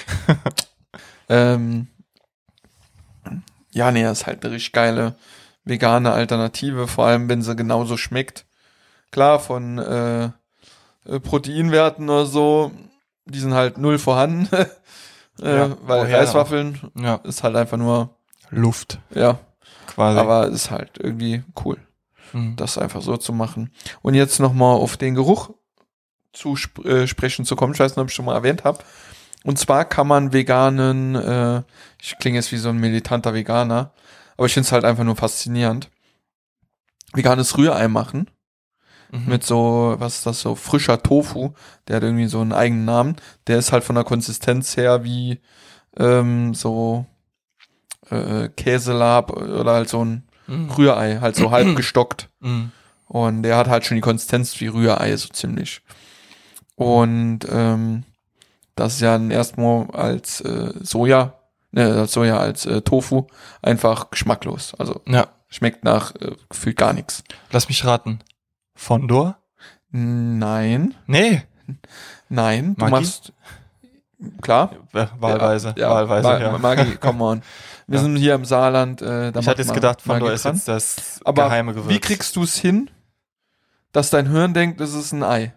Ähm, ja, nee, das ist halt eine richtig geile vegane Alternative, vor allem wenn sie genauso schmeckt. Klar, von äh, äh, Proteinwerten oder so, die sind halt null vorhanden. äh, Ja, weil woher Reiswaffeln Ja. ist halt einfach nur, Luft, ja, quasi. aber ist halt irgendwie cool, Mhm. das einfach so zu machen. Und jetzt nochmal auf den Geruch zu sp- äh, sprechen zu kommen, ich weiß nicht, ob ich schon mal erwähnt habe. Und zwar kann man veganen, äh, ich klinge jetzt wie so ein militanter Veganer, aber ich finde es halt einfach nur faszinierend, veganes Rührei machen. Mhm. Mit so, was ist das, so frischer Tofu, der hat irgendwie so einen eigenen Namen, der ist halt von der Konsistenz her wie ähm, so äh, Käselab oder halt so ein Mhm. Rührei, halt so halb gestockt. Mhm. Und der hat halt schon die Konsistenz wie Rührei, so ziemlich. Und ähm, das ist ja dann erstmal als äh, Soja, ne, als Soja als äh, Tofu einfach geschmacklos. Also Ja, schmeckt nach äh, gefühlt gar nichts. lass mich raten. Fondor? Nein, Nee. nein, du Maggi? machst klar. Wa- Wahlweise, Ja, wahlweise, Ma- ja. Maggi, come on. Wir Ja. sind hier im Saarland. Äh, da Ich macht hatte jetzt man gedacht, Fondor Maggi ist dran. jetzt das Aber geheime Gewürz. wie kriegst du es hin, dass dein Hirn denkt, es ist ein Ei?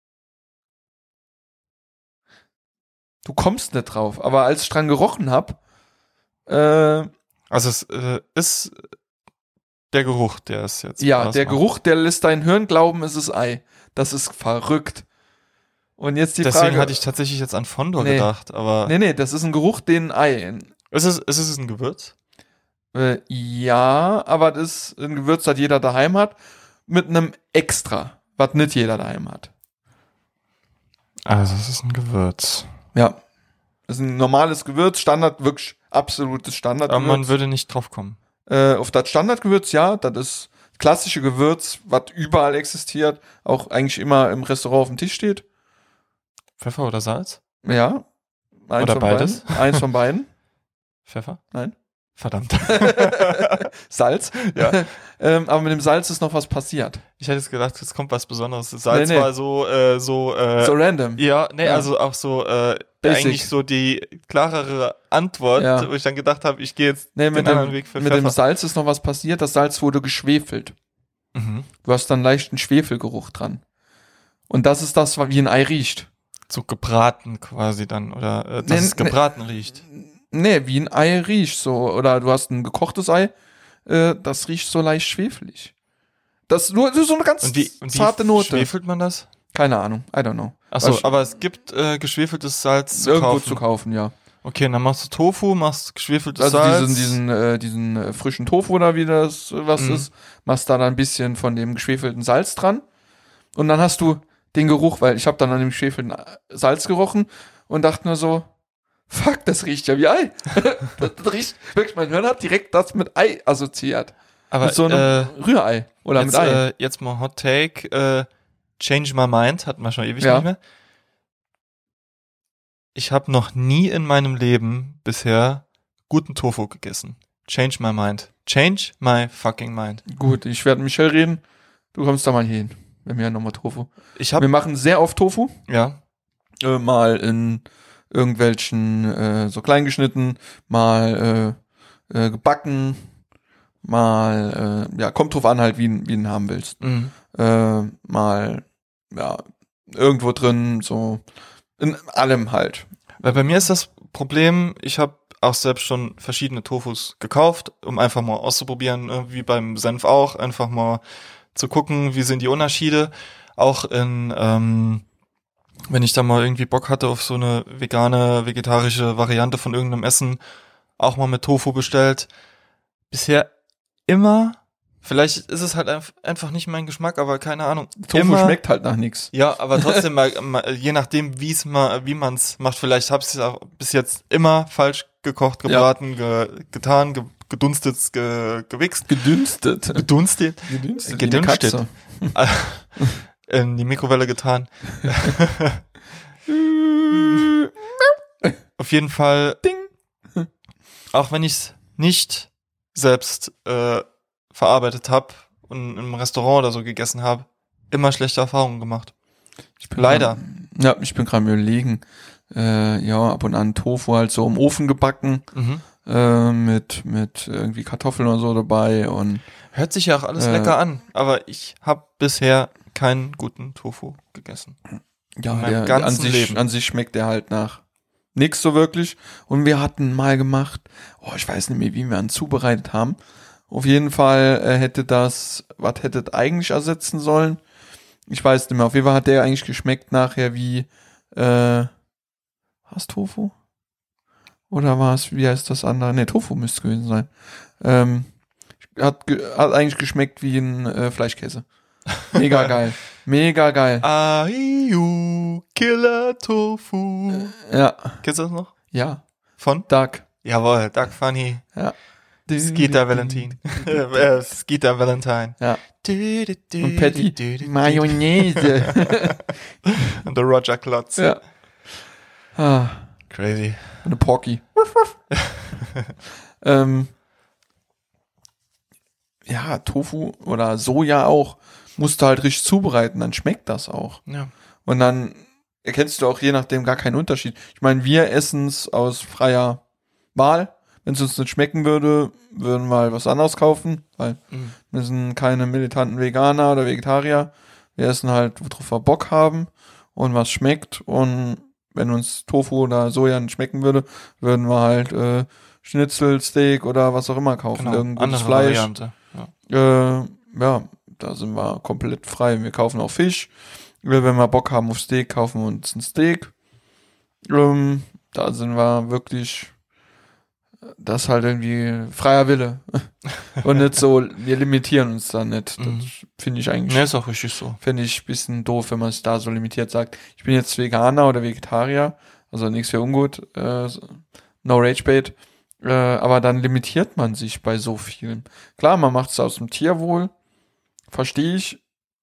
Du kommst nicht drauf. Aber als ich dran gerochen hab, äh, Also es äh, ist der Geruch, der ist jetzt. ja, was der macht. Geruch, der lässt dein Hirn glauben, es ist Ei. Das ist verrückt. Und jetzt die Deswegen Frage. hatte ich tatsächlich jetzt an Fondor Nee. gedacht, aber Nee, nee, das ist ein Geruch, den ein Ei. ist es, ist es ein Gewürz? Äh, ja, aber das ist ein Gewürz, das jeder daheim hat, mit einem Extra, was nicht jeder daheim hat. Also es ist ein Gewürz. Ja. Das ist ein normales Gewürz, Standard, wirklich absolutes Aber Standardgewürz. man würde nicht drauf kommen. Äh, auf das Standardgewürz, ja, das ist klassische Gewürz, was überall existiert, auch eigentlich immer im Restaurant auf dem Tisch steht. Pfeffer oder Salz? Ja. Eins Oder von beides? Beiden. Eins von beiden. Pfeffer? Nein. Verdammt. Salz. Ja. ähm, aber mit dem Salz ist noch was passiert. Ich hätte jetzt gedacht, es kommt was Besonderes. Das Salz Nee, nee. war so, äh, so, äh, So random. ja, nee, Ja. also auch so, äh, Basic. eigentlich so die klarere Antwort, Ja. wo ich dann gedacht habe, ich gehe jetzt Nee, den mit anderen dem, Weg für mit dem Pfeffer. Salz ist noch was passiert. Das Salz wurde geschwefelt. Mhm. Du hast dann leichten Schwefelgeruch dran. Und das ist das, wie ein Ei riecht. So gebraten quasi dann, oder äh, dass Nee, es nee. gebraten riecht. Nee, wie ein Ei riecht so. Oder du hast ein gekochtes Ei, äh, das riecht so leicht schwefelig. Das ist nur das ist so eine ganz Und wie, und zarte wie Note. schwefelt man das? Keine Ahnung, I don't know. Achso, Was- aber es gibt äh, geschwefeltes Salz zu Irgendwo kaufen. zu kaufen, ja. Okay, dann machst du Tofu, machst geschwefeltes Also Salz. diesen, diesen, äh, diesen äh, frischen Tofu oder wie das äh, was Mhm. ist, machst da dann ein bisschen von dem geschwefelten Salz dran. Und dann hast du den Geruch, weil ich habe dann an dem geschwefelten äh, Salz gerochen und dachte nur so, fuck, das riecht ja wie Ei. das, das riecht, wirklich, mein Hirn hat direkt das mit Ei assoziiert. aber mit so einem äh, Rührei oder jetzt, mit Ei. äh, jetzt mal Hot Take, äh, Change My Mind, hatten wir schon ewig Ja. nicht mehr. Ich habe noch nie in meinem Leben bisher guten Tofu gegessen. Change my mind. Change my fucking mind. Gut, ich werde mit Michelle reden. Du kommst da mal hier hin. Wir haben ja nochmal Tofu. Ich Wir habe machen sehr oft Tofu. ja, Äh, mal in irgendwelchen äh, so klein geschnitten, mal äh, äh, gebacken, mal, äh, ja, kommt drauf an halt, wie, wie du ihn haben willst. mhm. Äh, mal, ja, irgendwo drin, so, in allem halt. Weil bei mir ist das Problem, ich habe auch selbst schon verschiedene Tofus gekauft, um einfach mal auszuprobieren, äh, wie beim Senf auch, einfach mal zu gucken, wie sind die Unterschiede. Auch in, ähm, wenn ich da mal irgendwie Bock hatte auf so eine vegane, vegetarische Variante von irgendeinem Essen, auch mal mit Tofu bestellt. Bisher immer Vielleicht ist es halt einf- einfach nicht mein Geschmack, aber keine Ahnung. Tofu Immer, schmeckt halt nach nix. Ja, aber trotzdem mal, mal je nachdem, wie es mal, wie man es macht. Vielleicht habe ich es auch bis jetzt immer falsch gekocht, gebraten, ge, getan, ge, gedunstet, ge, gewichst, Gedünstet. gedunstet, Gedünstet. Gedünstet. wie eine Katze. in die Mikrowelle getan. Auf jeden Fall, Ding. auch wenn ich es nicht selbst äh, verarbeitet habe und im Restaurant oder so gegessen habe, immer schlechte Erfahrungen gemacht. Ich bin Leider. Grad, ja, ich bin gerade überlegen. Äh, ja, ab und an Tofu halt so im Ofen gebacken. Mhm. Äh, mit, mit irgendwie Kartoffeln oder so dabei und Hört sich ja auch alles Äh, lecker an, aber ich habe bisher keinen guten Tofu gegessen. ja, in meinem der, der ganzen an sich, Leben. an sich schmeckt der halt nach nix so wirklich. Und wir hatten mal gemacht, oh, ich weiß nicht mehr, wie wir ihn zubereitet haben. Auf jeden Fall äh, hätte das, was hätte das eigentlich ersetzen sollen? Ich weiß nicht mehr. Auf jeden Fall hat der eigentlich geschmeckt nachher wie, äh, was Tofu? Oder war es, wie heißt das andere? Ne, Tofu müsste es gewesen sein. Ähm, hat, ge- hat eigentlich geschmeckt wie ein äh, Fleischkäse. Mega geil. Mega geil. Aiu, Killer Tofu. Ja. Kennst du das noch? Ja. Von? Duck. Jawohl, Doug Funny. Ja. Skeeter Valentin. äh, Skeeter Valentine. Ja. Und Und Patty. Mayonnaise. Und der Roger Klotz. Ja. Ah, Crazy. und eine Porky. ähm, ja, Tofu oder Soja auch. Musst du halt richtig zubereiten, dann schmeckt das auch. Ja. Und dann erkennst du auch je nachdem gar keinen Unterschied. Ich meine, wir essen es aus freier Wahl. Wenn es uns nicht schmecken würde, würden wir halt was anderes kaufen, weil Mhm. wir sind keine militanten Veganer oder Vegetarier. Wir essen halt, worauf wir Bock haben und was schmeckt. Und wenn uns Tofu oder Soja nicht schmecken würde, würden wir halt äh, Schnitzel, Steak oder was auch immer kaufen. Genau, Irgendwas andere Fleisch. Variante. Ja. Äh, ja, da sind wir komplett frei. Wir kaufen auch Fisch. Wenn wir Bock haben auf Steak, kaufen wir uns ein Steak. Ähm, da sind wir wirklich, das ist halt irgendwie freier Wille. Und nicht so, wir limitieren uns da nicht. Das Mhm. finde ich eigentlich, Ne, ist auch richtig so. finde ich ein bisschen doof, wenn man es da so limitiert sagt. Ich bin jetzt Veganer oder Vegetarier, also nichts für ungut, äh, no rage bait. Äh, aber dann limitiert man sich bei so vielen. Klar, man macht es aus dem Tierwohl, verstehe ich,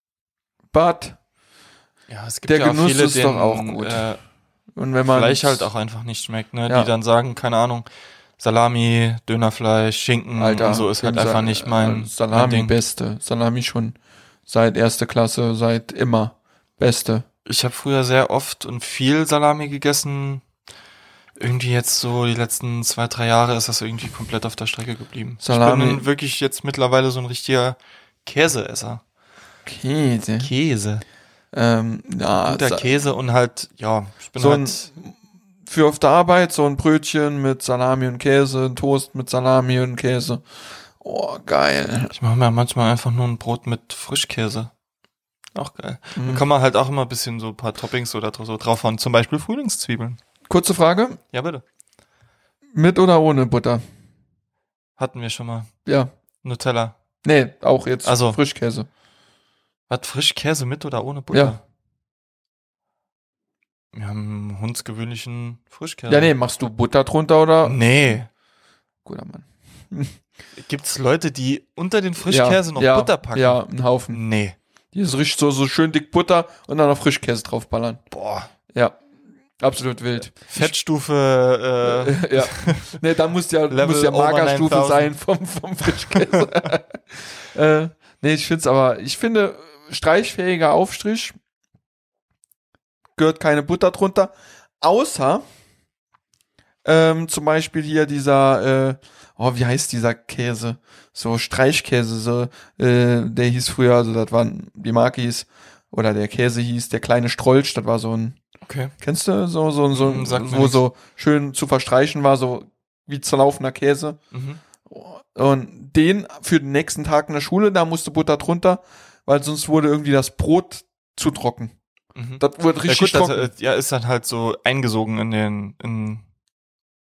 but, Ja, es gibt Der ja auch Genuss viele, ist doch denen auch gut. Äh, und wenn man Fleisch halt auch einfach nicht schmeckt, ne? Ja. Die dann sagen, keine Ahnung, Salami, Dönerfleisch, Schinken Alter, und so ist halt Sa- einfach nicht mein, äh, Salami mein Ding. beste, Salami schon seit erste Klasse, seit immer beste. Ich habe früher sehr oft und viel Salami gegessen. Irgendwie jetzt so die letzten zwei, drei Jahre ist das irgendwie komplett auf der Strecke geblieben. Salami- Ich bin wirklich jetzt mittlerweile so ein richtiger Käseesser. Käse. Käse. Ähm, ja, Guter Sa- Käse und halt, ja, ich bin so ein, halt, für auf der Arbeit so ein Brötchen mit Salami und Käse, ein Toast mit Salami und Käse. Oh, geil. ich mache mir manchmal einfach nur ein Brot mit Frischkäse. Auch geil. Mhm. Dann kann man halt auch immer ein bisschen so ein paar Toppings oder so drauf hauen. Zum Beispiel Frühlingszwiebeln. Kurze Frage, Ja, bitte. mit oder ohne Butter? Hatten wir schon mal. Ja. Nutella. Nee, auch jetzt Also. Frischkäse. Hat Frischkäse mit oder ohne Butter? Ja. Wir haben einen hundsgewöhnlichen Frischkäse. Ja, nee, machst du Butter drunter oder? Nee. Guter Mann. Gibt's Leute, die unter den Frischkäse noch ja, Butter packen? Ja, einen Haufen. Nee. Die ist richtig so, so schön dick Butter und dann noch Frischkäse draufballern. Boah. Ja. Absolut wild. Fettstufe, äh, ja. Nee, da muss ja, Level muss ja over Magerstufe neuntausend. sein vom, vom Frischkäse. äh, nee, ich find's aber, ich finde, streichfähiger Aufstrich gehört keine Butter drunter, außer ähm, zum Beispiel hier dieser, äh, oh, wie heißt dieser Käse? So Streichkäse, so, äh, der hieß früher, also das war, die Marke hieß, oder der Käse hieß, der kleine Strolch, das war so ein, okay. kennst du, so, so, so, Mm, sagt mir wo nix. so schön zu verstreichen war, so wie zerlaufener Käse. Mhm. Und den für den nächsten Tag in der Schule, da musste Butter drunter, weil sonst wurde irgendwie das Brot zu trocken. Mhm. Das wurde Ja, richtig gut, das, trocken. äh, ja, ist dann halt so eingesogen in den, in,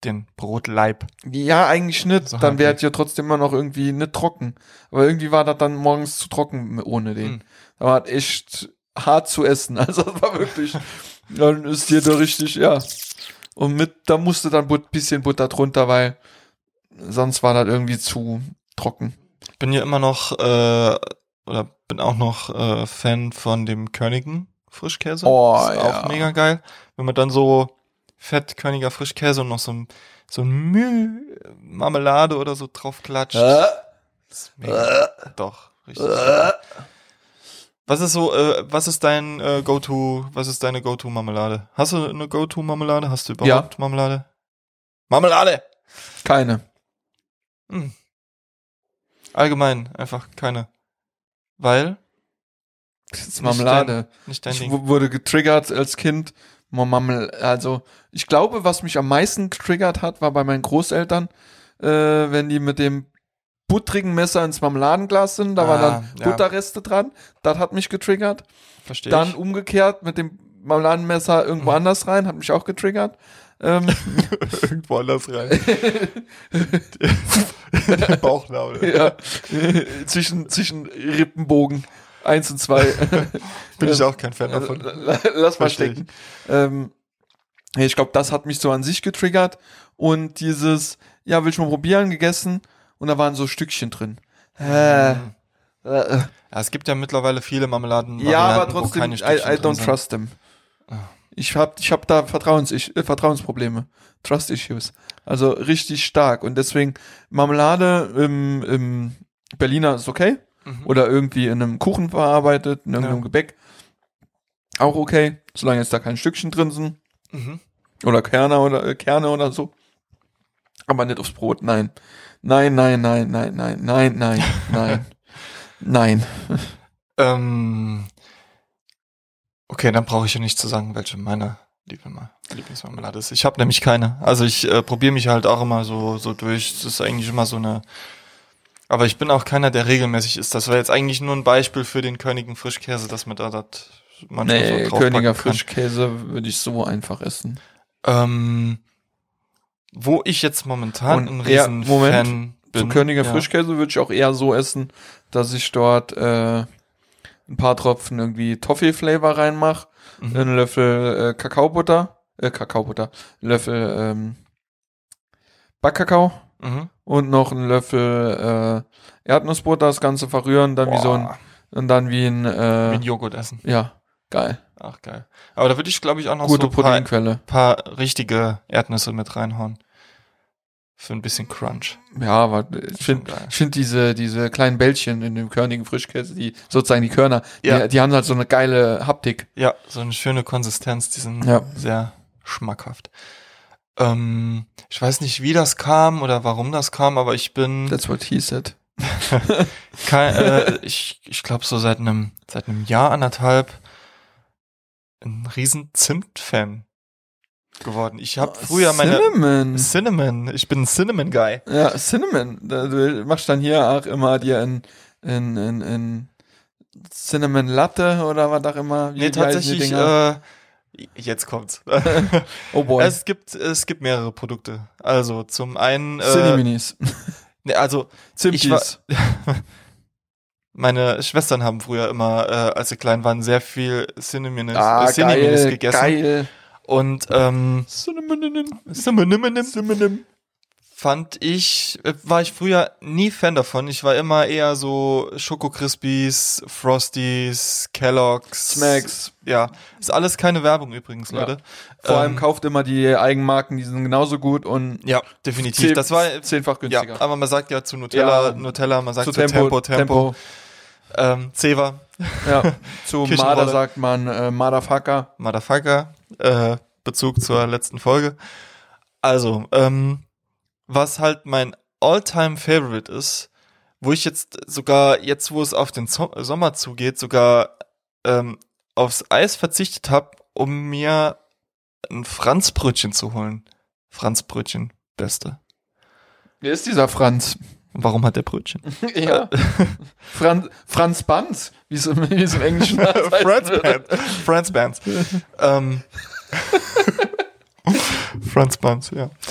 den Brotleib. Ja, eigentlich nicht. So Dann wäre halbwegs. es ja trotzdem immer noch irgendwie nicht trocken. Aber irgendwie war das dann morgens zu trocken ohne den. Hm. Da war das echt hart zu essen. Also das war wirklich, dann ist dir da richtig, ja. Und mit, da musste dann ein bisschen Butter drunter, weil sonst war das irgendwie zu trocken. Ich bin ja immer noch, äh, oder bin auch noch äh, Fan von dem Körnigen Frischkäse. Oh, ist ja. auch mega geil. Wenn man dann so Fettkörniger Frischkäse und noch so ein, so ein Müh Marmelade oder so drauf klatscht. Äh, ist mega. Doch, richtig. äh. Was ist so, äh, was ist dein äh, Go-To, was ist deine Go-To-Marmelade? Hast du eine Go-To-Marmelade? Hast du überhaupt Marmelade? Marmelade! Keine. Hm. Allgemein, einfach keine. Weil? Das ist Nicht Marmelade. Nicht dein Ich Ding. w- wurde getriggert als Kind. Marmel, also ich glaube, was mich am meisten getriggert hat, war bei meinen Großeltern, äh, wenn die mit dem buttrigen Messer ins Marmeladenglas sind, da Ah, waren dann ja. Butterreste dran. Das hat mich getriggert. Verstehe Dann ich. umgekehrt mit dem Marmeladenmesser irgendwo Mhm. anders rein, hat mich auch getriggert. Ähm, Irgendwo anders rein. Der Bauchnabel. ja, zwischen, zwischen Rippenbogen eins und zwei. Bin ich auch kein Fan davon. Lass mal Versteh ich. stecken. Ähm, ja, ich glaube, das hat mich so an sich getriggert. Und dieses, ja, will ich mal probieren, gegessen. Und da waren so Stückchen drin. Äh, Mhm. äh, Ja, es gibt ja mittlerweile viele Marmeladen. ja, aber Varianten, wo trotzdem, keine I, Stückchen I drin don't sind. trust them. Ah. Ich hab, ich hab da Vertrauens, ich, äh, Vertrauensprobleme. Trust Issues. Also richtig stark. Und deswegen Marmelade im, im Berliner ist okay. Mhm. Oder irgendwie in einem Kuchen verarbeitet, in irgendeinem Ja. Gebäck. Auch okay, solange jetzt da kein Stückchen drin sind. Mhm. Oder Kerne oder äh, Kerne oder so. Aber nicht aufs Brot, nein. Nein, nein, nein, nein, nein, nein, nein, nein. Nein. Ähm, okay, dann brauche ich ja nicht zu sagen, welche meine Lieblings- Lieblingsmarmelade ist. Ich habe nämlich keine. Also ich äh, probiere mich halt auch immer so so durch. Das ist eigentlich immer so eine. Aber ich bin auch keiner, der regelmäßig isst. Das war jetzt eigentlich nur ein Beispiel für den Körnigen Frischkäse, dass man da das manchmal Nee, so draufpacken Königer kann. Frischkäse würde ich so einfach essen. Ähm, wo ich jetzt momentan Und ein eher- riesen Moment, Fan bin. Zu Königer ja. Frischkäse würde ich auch eher so essen, dass ich dort äh, ein paar Tropfen irgendwie Toffee-Flavor reinmache, Mhm. einen Löffel äh, Kakaobutter, äh, Kakaobutter, einen Löffel ähm, Backkakao Mhm. und noch einen Löffel äh, Erdnussbutter, das Ganze verrühren, dann wie so ein, Boah, und dann wie ein, wie ein äh, Joghurt essen. ja, geil. Ach, geil. Aber da würde ich, glaube ich, auch noch Gute so ein paar, Proteinquelle. paar richtige Erdnüsse mit reinhauen. Für ein bisschen Crunch. Ja, aber ich Schon finde geil. ich find diese, diese kleinen Bällchen in dem körnigen Frischkäse, die sozusagen die Körner, Ja. die, die haben halt so eine geile Haptik. Ja, so eine schöne Konsistenz, die sind Ja. sehr schmackhaft. Ähm, ich weiß nicht, wie das kam oder warum das kam, aber ich bin That's what he said. kein, äh, ich, ich glaube so seit einem seit einem Jahr anderthalb ein riesen Zimt-Fan geworden. Ich habe früher meine Cinnamon. Cinnamon, ich bin ein Cinnamon Guy. Ja, Cinnamon. Da- Du machst dann hier auch immer dir in, in, in, in Cinnamon Latte oder was auch immer. Wie- Nee, wie heißen die tatsächlich Dinger? äh, jetzt kommt's. Oh boy. es gibt es gibt mehrere Produkte. Also zum einen äh, Cinni-Minis. nee, also Zimtis. meine Schwestern haben früher immer, äh, als sie klein waren, sehr viel Cinnaminis, Ah, äh, Cinnaminis geil, gegessen. geil. Und ähm, Cinnamon. Cinnamon Cinnamon. fand ich, äh, war ich früher nie Fan davon. Ich war immer eher so Schoko Crispies, Frosties, Kellogg's. Smacks. Ja, ist alles keine Werbung übrigens, Ja. Leute. Vor allem Ähm, kauft immer die Eigenmarken, die sind genauso gut und Ja, definitiv. zehn- das war zehnfach ja, günstiger. aber man sagt ja zu Nutella, Ja, Nutella, man sagt zu zu Tempo, Tempo, Tempo. Ähm, Zewa, Ja, zu Küchenrolle. Marder sagt man äh, Motherfucker. Motherfucker, äh, Bezug zur letzten Folge. Also, ähm, was halt mein All-Time-Favorite ist, wo ich jetzt sogar, jetzt wo es auf den Zo- Sommer zugeht, sogar ähm, aufs Eis verzichtet habe, um mir ein Franzbrötchen zu holen. Franzbrötchen, beste. Wer ist dieser Franz? Warum hat der Brötchen? Ja. Franz, Franz Banz, wie es im, wie es im Englischen heißt. Franz Band. Franz Bands. ähm, Franz Bands, ja.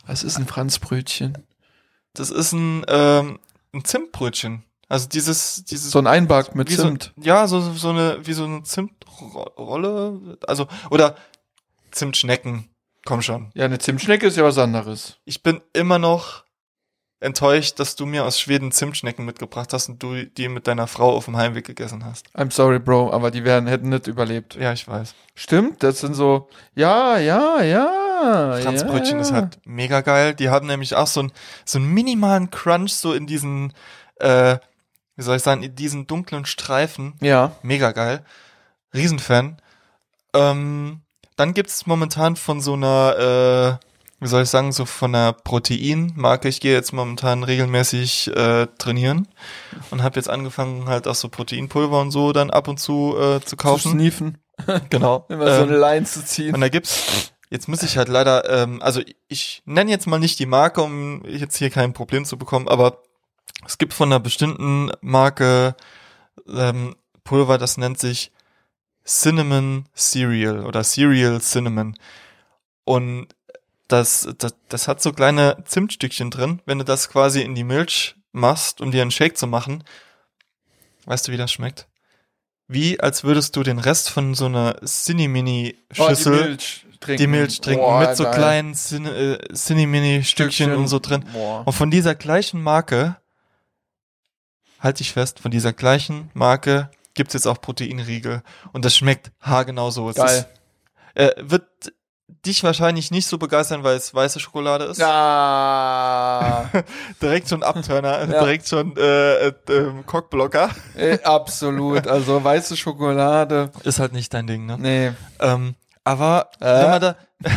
Was ist ein Franzbrötchen? Das ist ein, ähm, ein Zimtbrötchen. Also dieses, dieses. So ein Einback mit Zimt. So, ja, so, so eine, wie so eine Zimtrolle. Also, oder Zimtschnecken. Komm schon. Ja, eine Zimtschnecke ist ja was anderes. Ich bin immer noch enttäuscht, dass du mir aus Schweden Zimtschnecken mitgebracht hast und du die mit deiner Frau auf dem Heimweg gegessen hast. I'm sorry, Bro, aber die wären, hätten nicht überlebt. Ja, ich weiß. Stimmt, das sind so, ja, ja, ja. Franzbrötchen ja. ist halt mega geil. Die haben nämlich auch so, ein, so einen minimalen Crunch so in diesen, äh, wie soll ich sagen, in diesen dunklen Streifen. Ja. Mega geil. Riesenfan. Ähm, dann gibt's momentan von so einer, äh, wie soll ich sagen, so von einer Proteinmarke. Ich gehe jetzt momentan regelmäßig äh, trainieren und habe jetzt angefangen halt auch so Proteinpulver und so dann ab und zu äh, zu kaufen. Zu sneefen. Genau. Immer so eine Line zu ziehen. Und da gibt's, jetzt muss ich halt leider, ähm, also ich nenne jetzt mal nicht die Marke, um jetzt hier kein Problem zu bekommen, aber es gibt von einer bestimmten Marke ähm, Pulver, das nennt sich Cinnamon Cereal oder Cereal Cinnamon. Und das, das, das hat so kleine Zimtstückchen drin. Wenn du das quasi in die Milch machst, um dir einen Shake zu machen, weißt du, wie das schmeckt? Wie, als würdest du den Rest von so einer Cinnamini-Schüssel, oh, die Milch trinken, die Milch trinken oh, mit so geil. kleinen Cin- äh, Cinnamini-Stückchen und so drin. Boah. Und von dieser gleichen Marke, halte ich fest, von dieser gleichen Marke gibt's jetzt auch Proteinriegel. Und das schmeckt haargenau so. Es Geil. ist, äh, wird dich wahrscheinlich nicht so begeistern, weil es weiße Schokolade ist. Ja. Direkt schon Abturner, Ja. direkt schon äh, äh, äh, Cockblocker. äh, absolut. Also weiße Schokolade. Ist halt nicht dein Ding, ne? Nee. Ähm, aber Äh? wenn man da,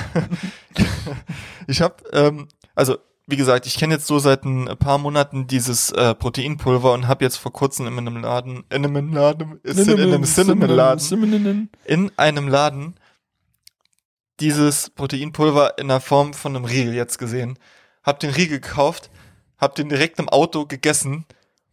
ich habe, ähm, also wie gesagt, ich kenne jetzt so seit ein paar Monaten dieses äh, Proteinpulver und habe jetzt vor kurzem in einem Laden, in einem Laden, ist in einem Cinnamon-Laden, in einem Laden dieses Proteinpulver in der Form von einem Riegel jetzt gesehen. Hab den Riegel gekauft, hab den direkt im Auto gegessen.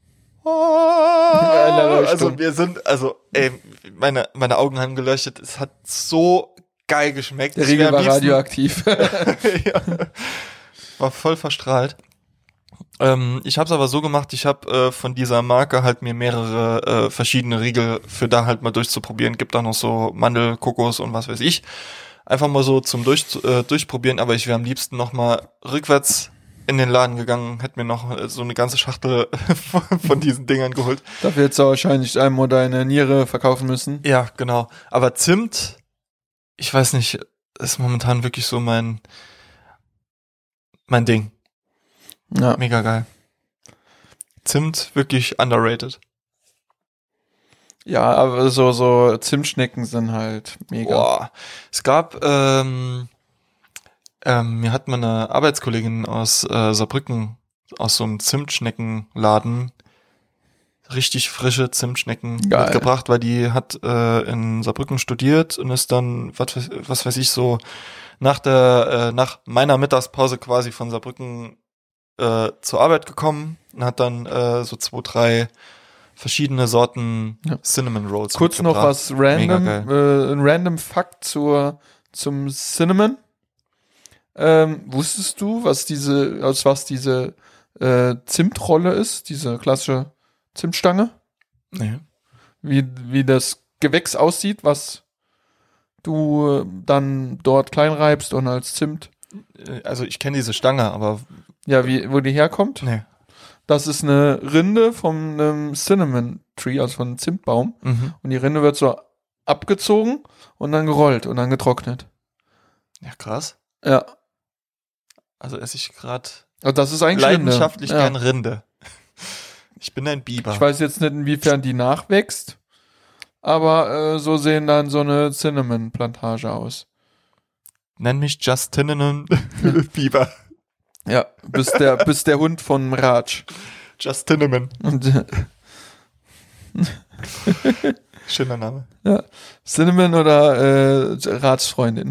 Also wir sind, also ey, meine meine Augen haben geleuchtet. Es hat so geil geschmeckt. Der Riegel war radioaktiv. Ja. War voll verstrahlt. Ähm, ich habe es aber so gemacht, ich habe äh, von dieser Marke halt mir mehrere äh, verschiedene Riegel für da halt mal durchzuprobieren. Gibt auch noch so Mandel, Kokos und was weiß ich. Einfach mal so zum durch, äh, Durchprobieren, aber ich wäre am liebsten noch mal rückwärts in den Laden gegangen, hätte mir noch äh, so eine ganze Schachtel von diesen Dingern geholt. Dafür hättest du wahrscheinlich einmal deine Niere verkaufen müssen. Ja, genau. Aber Zimt, ich weiß nicht, ist momentan wirklich so mein mein Ding. Ja. Mega geil. Zimt, wirklich underrated. Ja, aber so, so Zimtschnecken sind halt mega. Boah. Es gab, ähm, ähm, mir hat meine Arbeitskollegin aus äh, Saarbrücken aus so einem Zimtschneckenladen richtig frische Zimtschnecken Geil. mitgebracht, weil die hat äh, in Saarbrücken studiert und ist dann, was, was weiß ich, so nach der, äh, nach meiner Mittagspause quasi von Saarbrücken äh, zur Arbeit gekommen und hat dann äh, so zwei, drei verschiedene Sorten Ja. Cinnamon Rolls Kurz noch mitgebracht. was random, Mega äh, ein random Fakt zur, zum Cinnamon. Ähm, wusstest du, was diese, aus was diese äh, Zimtrolle ist, diese klassische Zimtstange? Nee. Wie, wie das Gewächs aussieht, was du äh, dann dort klein reibst und als Zimt, Äh, Also ich kenne diese Stange, aber ja, wie, wo die herkommt? nee. Das ist eine Rinde von einem Cinnamon Tree, also von einem Zimtbaum. Mhm. Und die Rinde wird so abgezogen und dann gerollt und dann getrocknet. Ja, krass. Ja. Also esse ich gerade Also das ist eigentlich leidenschaftlich Rinde. gern Rinde. Ich bin ein Biber. Ja. Ich weiß jetzt nicht, inwiefern die nachwächst, aber äh, so sehen dann so eine Cinnamon-Plantage aus. Nenn mich Justin Biber. Ja, bis der, bis der Hund von Raj. Justiniman. Und, äh, Schöner Name. ja, Cinnamon oder äh, Rats Freundin.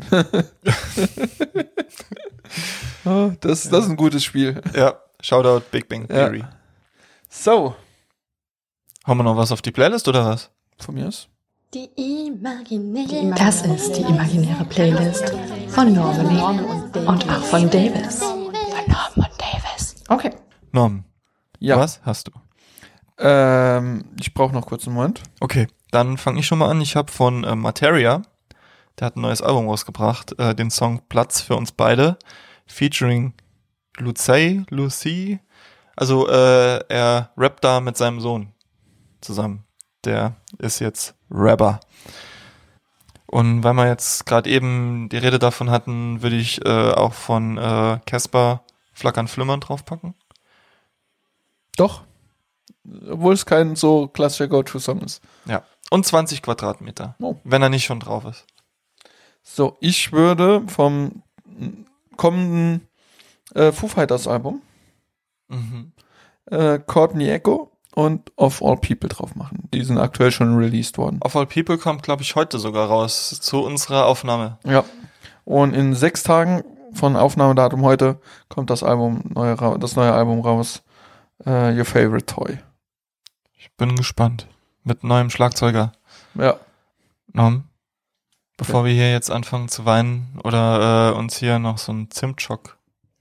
Oh, das, das ist ein gutes Spiel. Ja, Shoutout Big Bang Theory. Ja. So, Haben wir noch was auf die Playlist oder was? von mir ist. Die imaginäre Das ist die imaginäre Playlist von Normally und auch von Davis. Norman Davis. Okay. Norm, Ja. was hast du? Ähm, ich brauche noch kurz einen Moment. Okay, dann fange ich schon mal an. Ich habe von äh, Materia, der hat ein neues Album rausgebracht, äh, den Song Platz für uns beide, featuring Lucy, Lucy. Also äh, er rappt da mit seinem Sohn zusammen. Der ist jetzt Rapper. Und weil wir jetzt gerade eben die Rede davon hatten, würde ich äh, auch von äh, Casper Flackern Flimmern draufpacken. Doch. Obwohl es kein so klassischer Go-To-Song ist. Ja. Und zwanzig Quadratmeter, Oh. wenn er nicht schon drauf ist. So, ich würde vom kommenden äh, Foo Fighters Album Mhm. äh, Courtney Echo und Of All People drauf machen. Die sind aktuell schon released worden. Of All People kommt, glaube ich, heute sogar raus zu unserer Aufnahme. Ja. Und in sechs Tagen von Aufnahmedatum heute kommt das Album neue, ra- das neue Album raus. Äh, Your Favorite Toy. Ich bin gespannt. Mit neuem Schlagzeuger. Ja. Norm, bevor wir hier jetzt anfangen zu weinen oder äh, uns hier noch so einen Zimtschock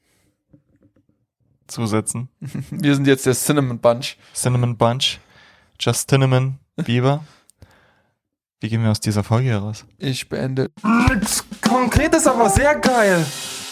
zusetzen. Wir sind jetzt der Cinnamon Bunch. Cinnamon Bunch. Just Cinnamon Bieber. Wie gehen wir aus dieser Folge heraus? Ich beende. Konkret ist aber sehr geil.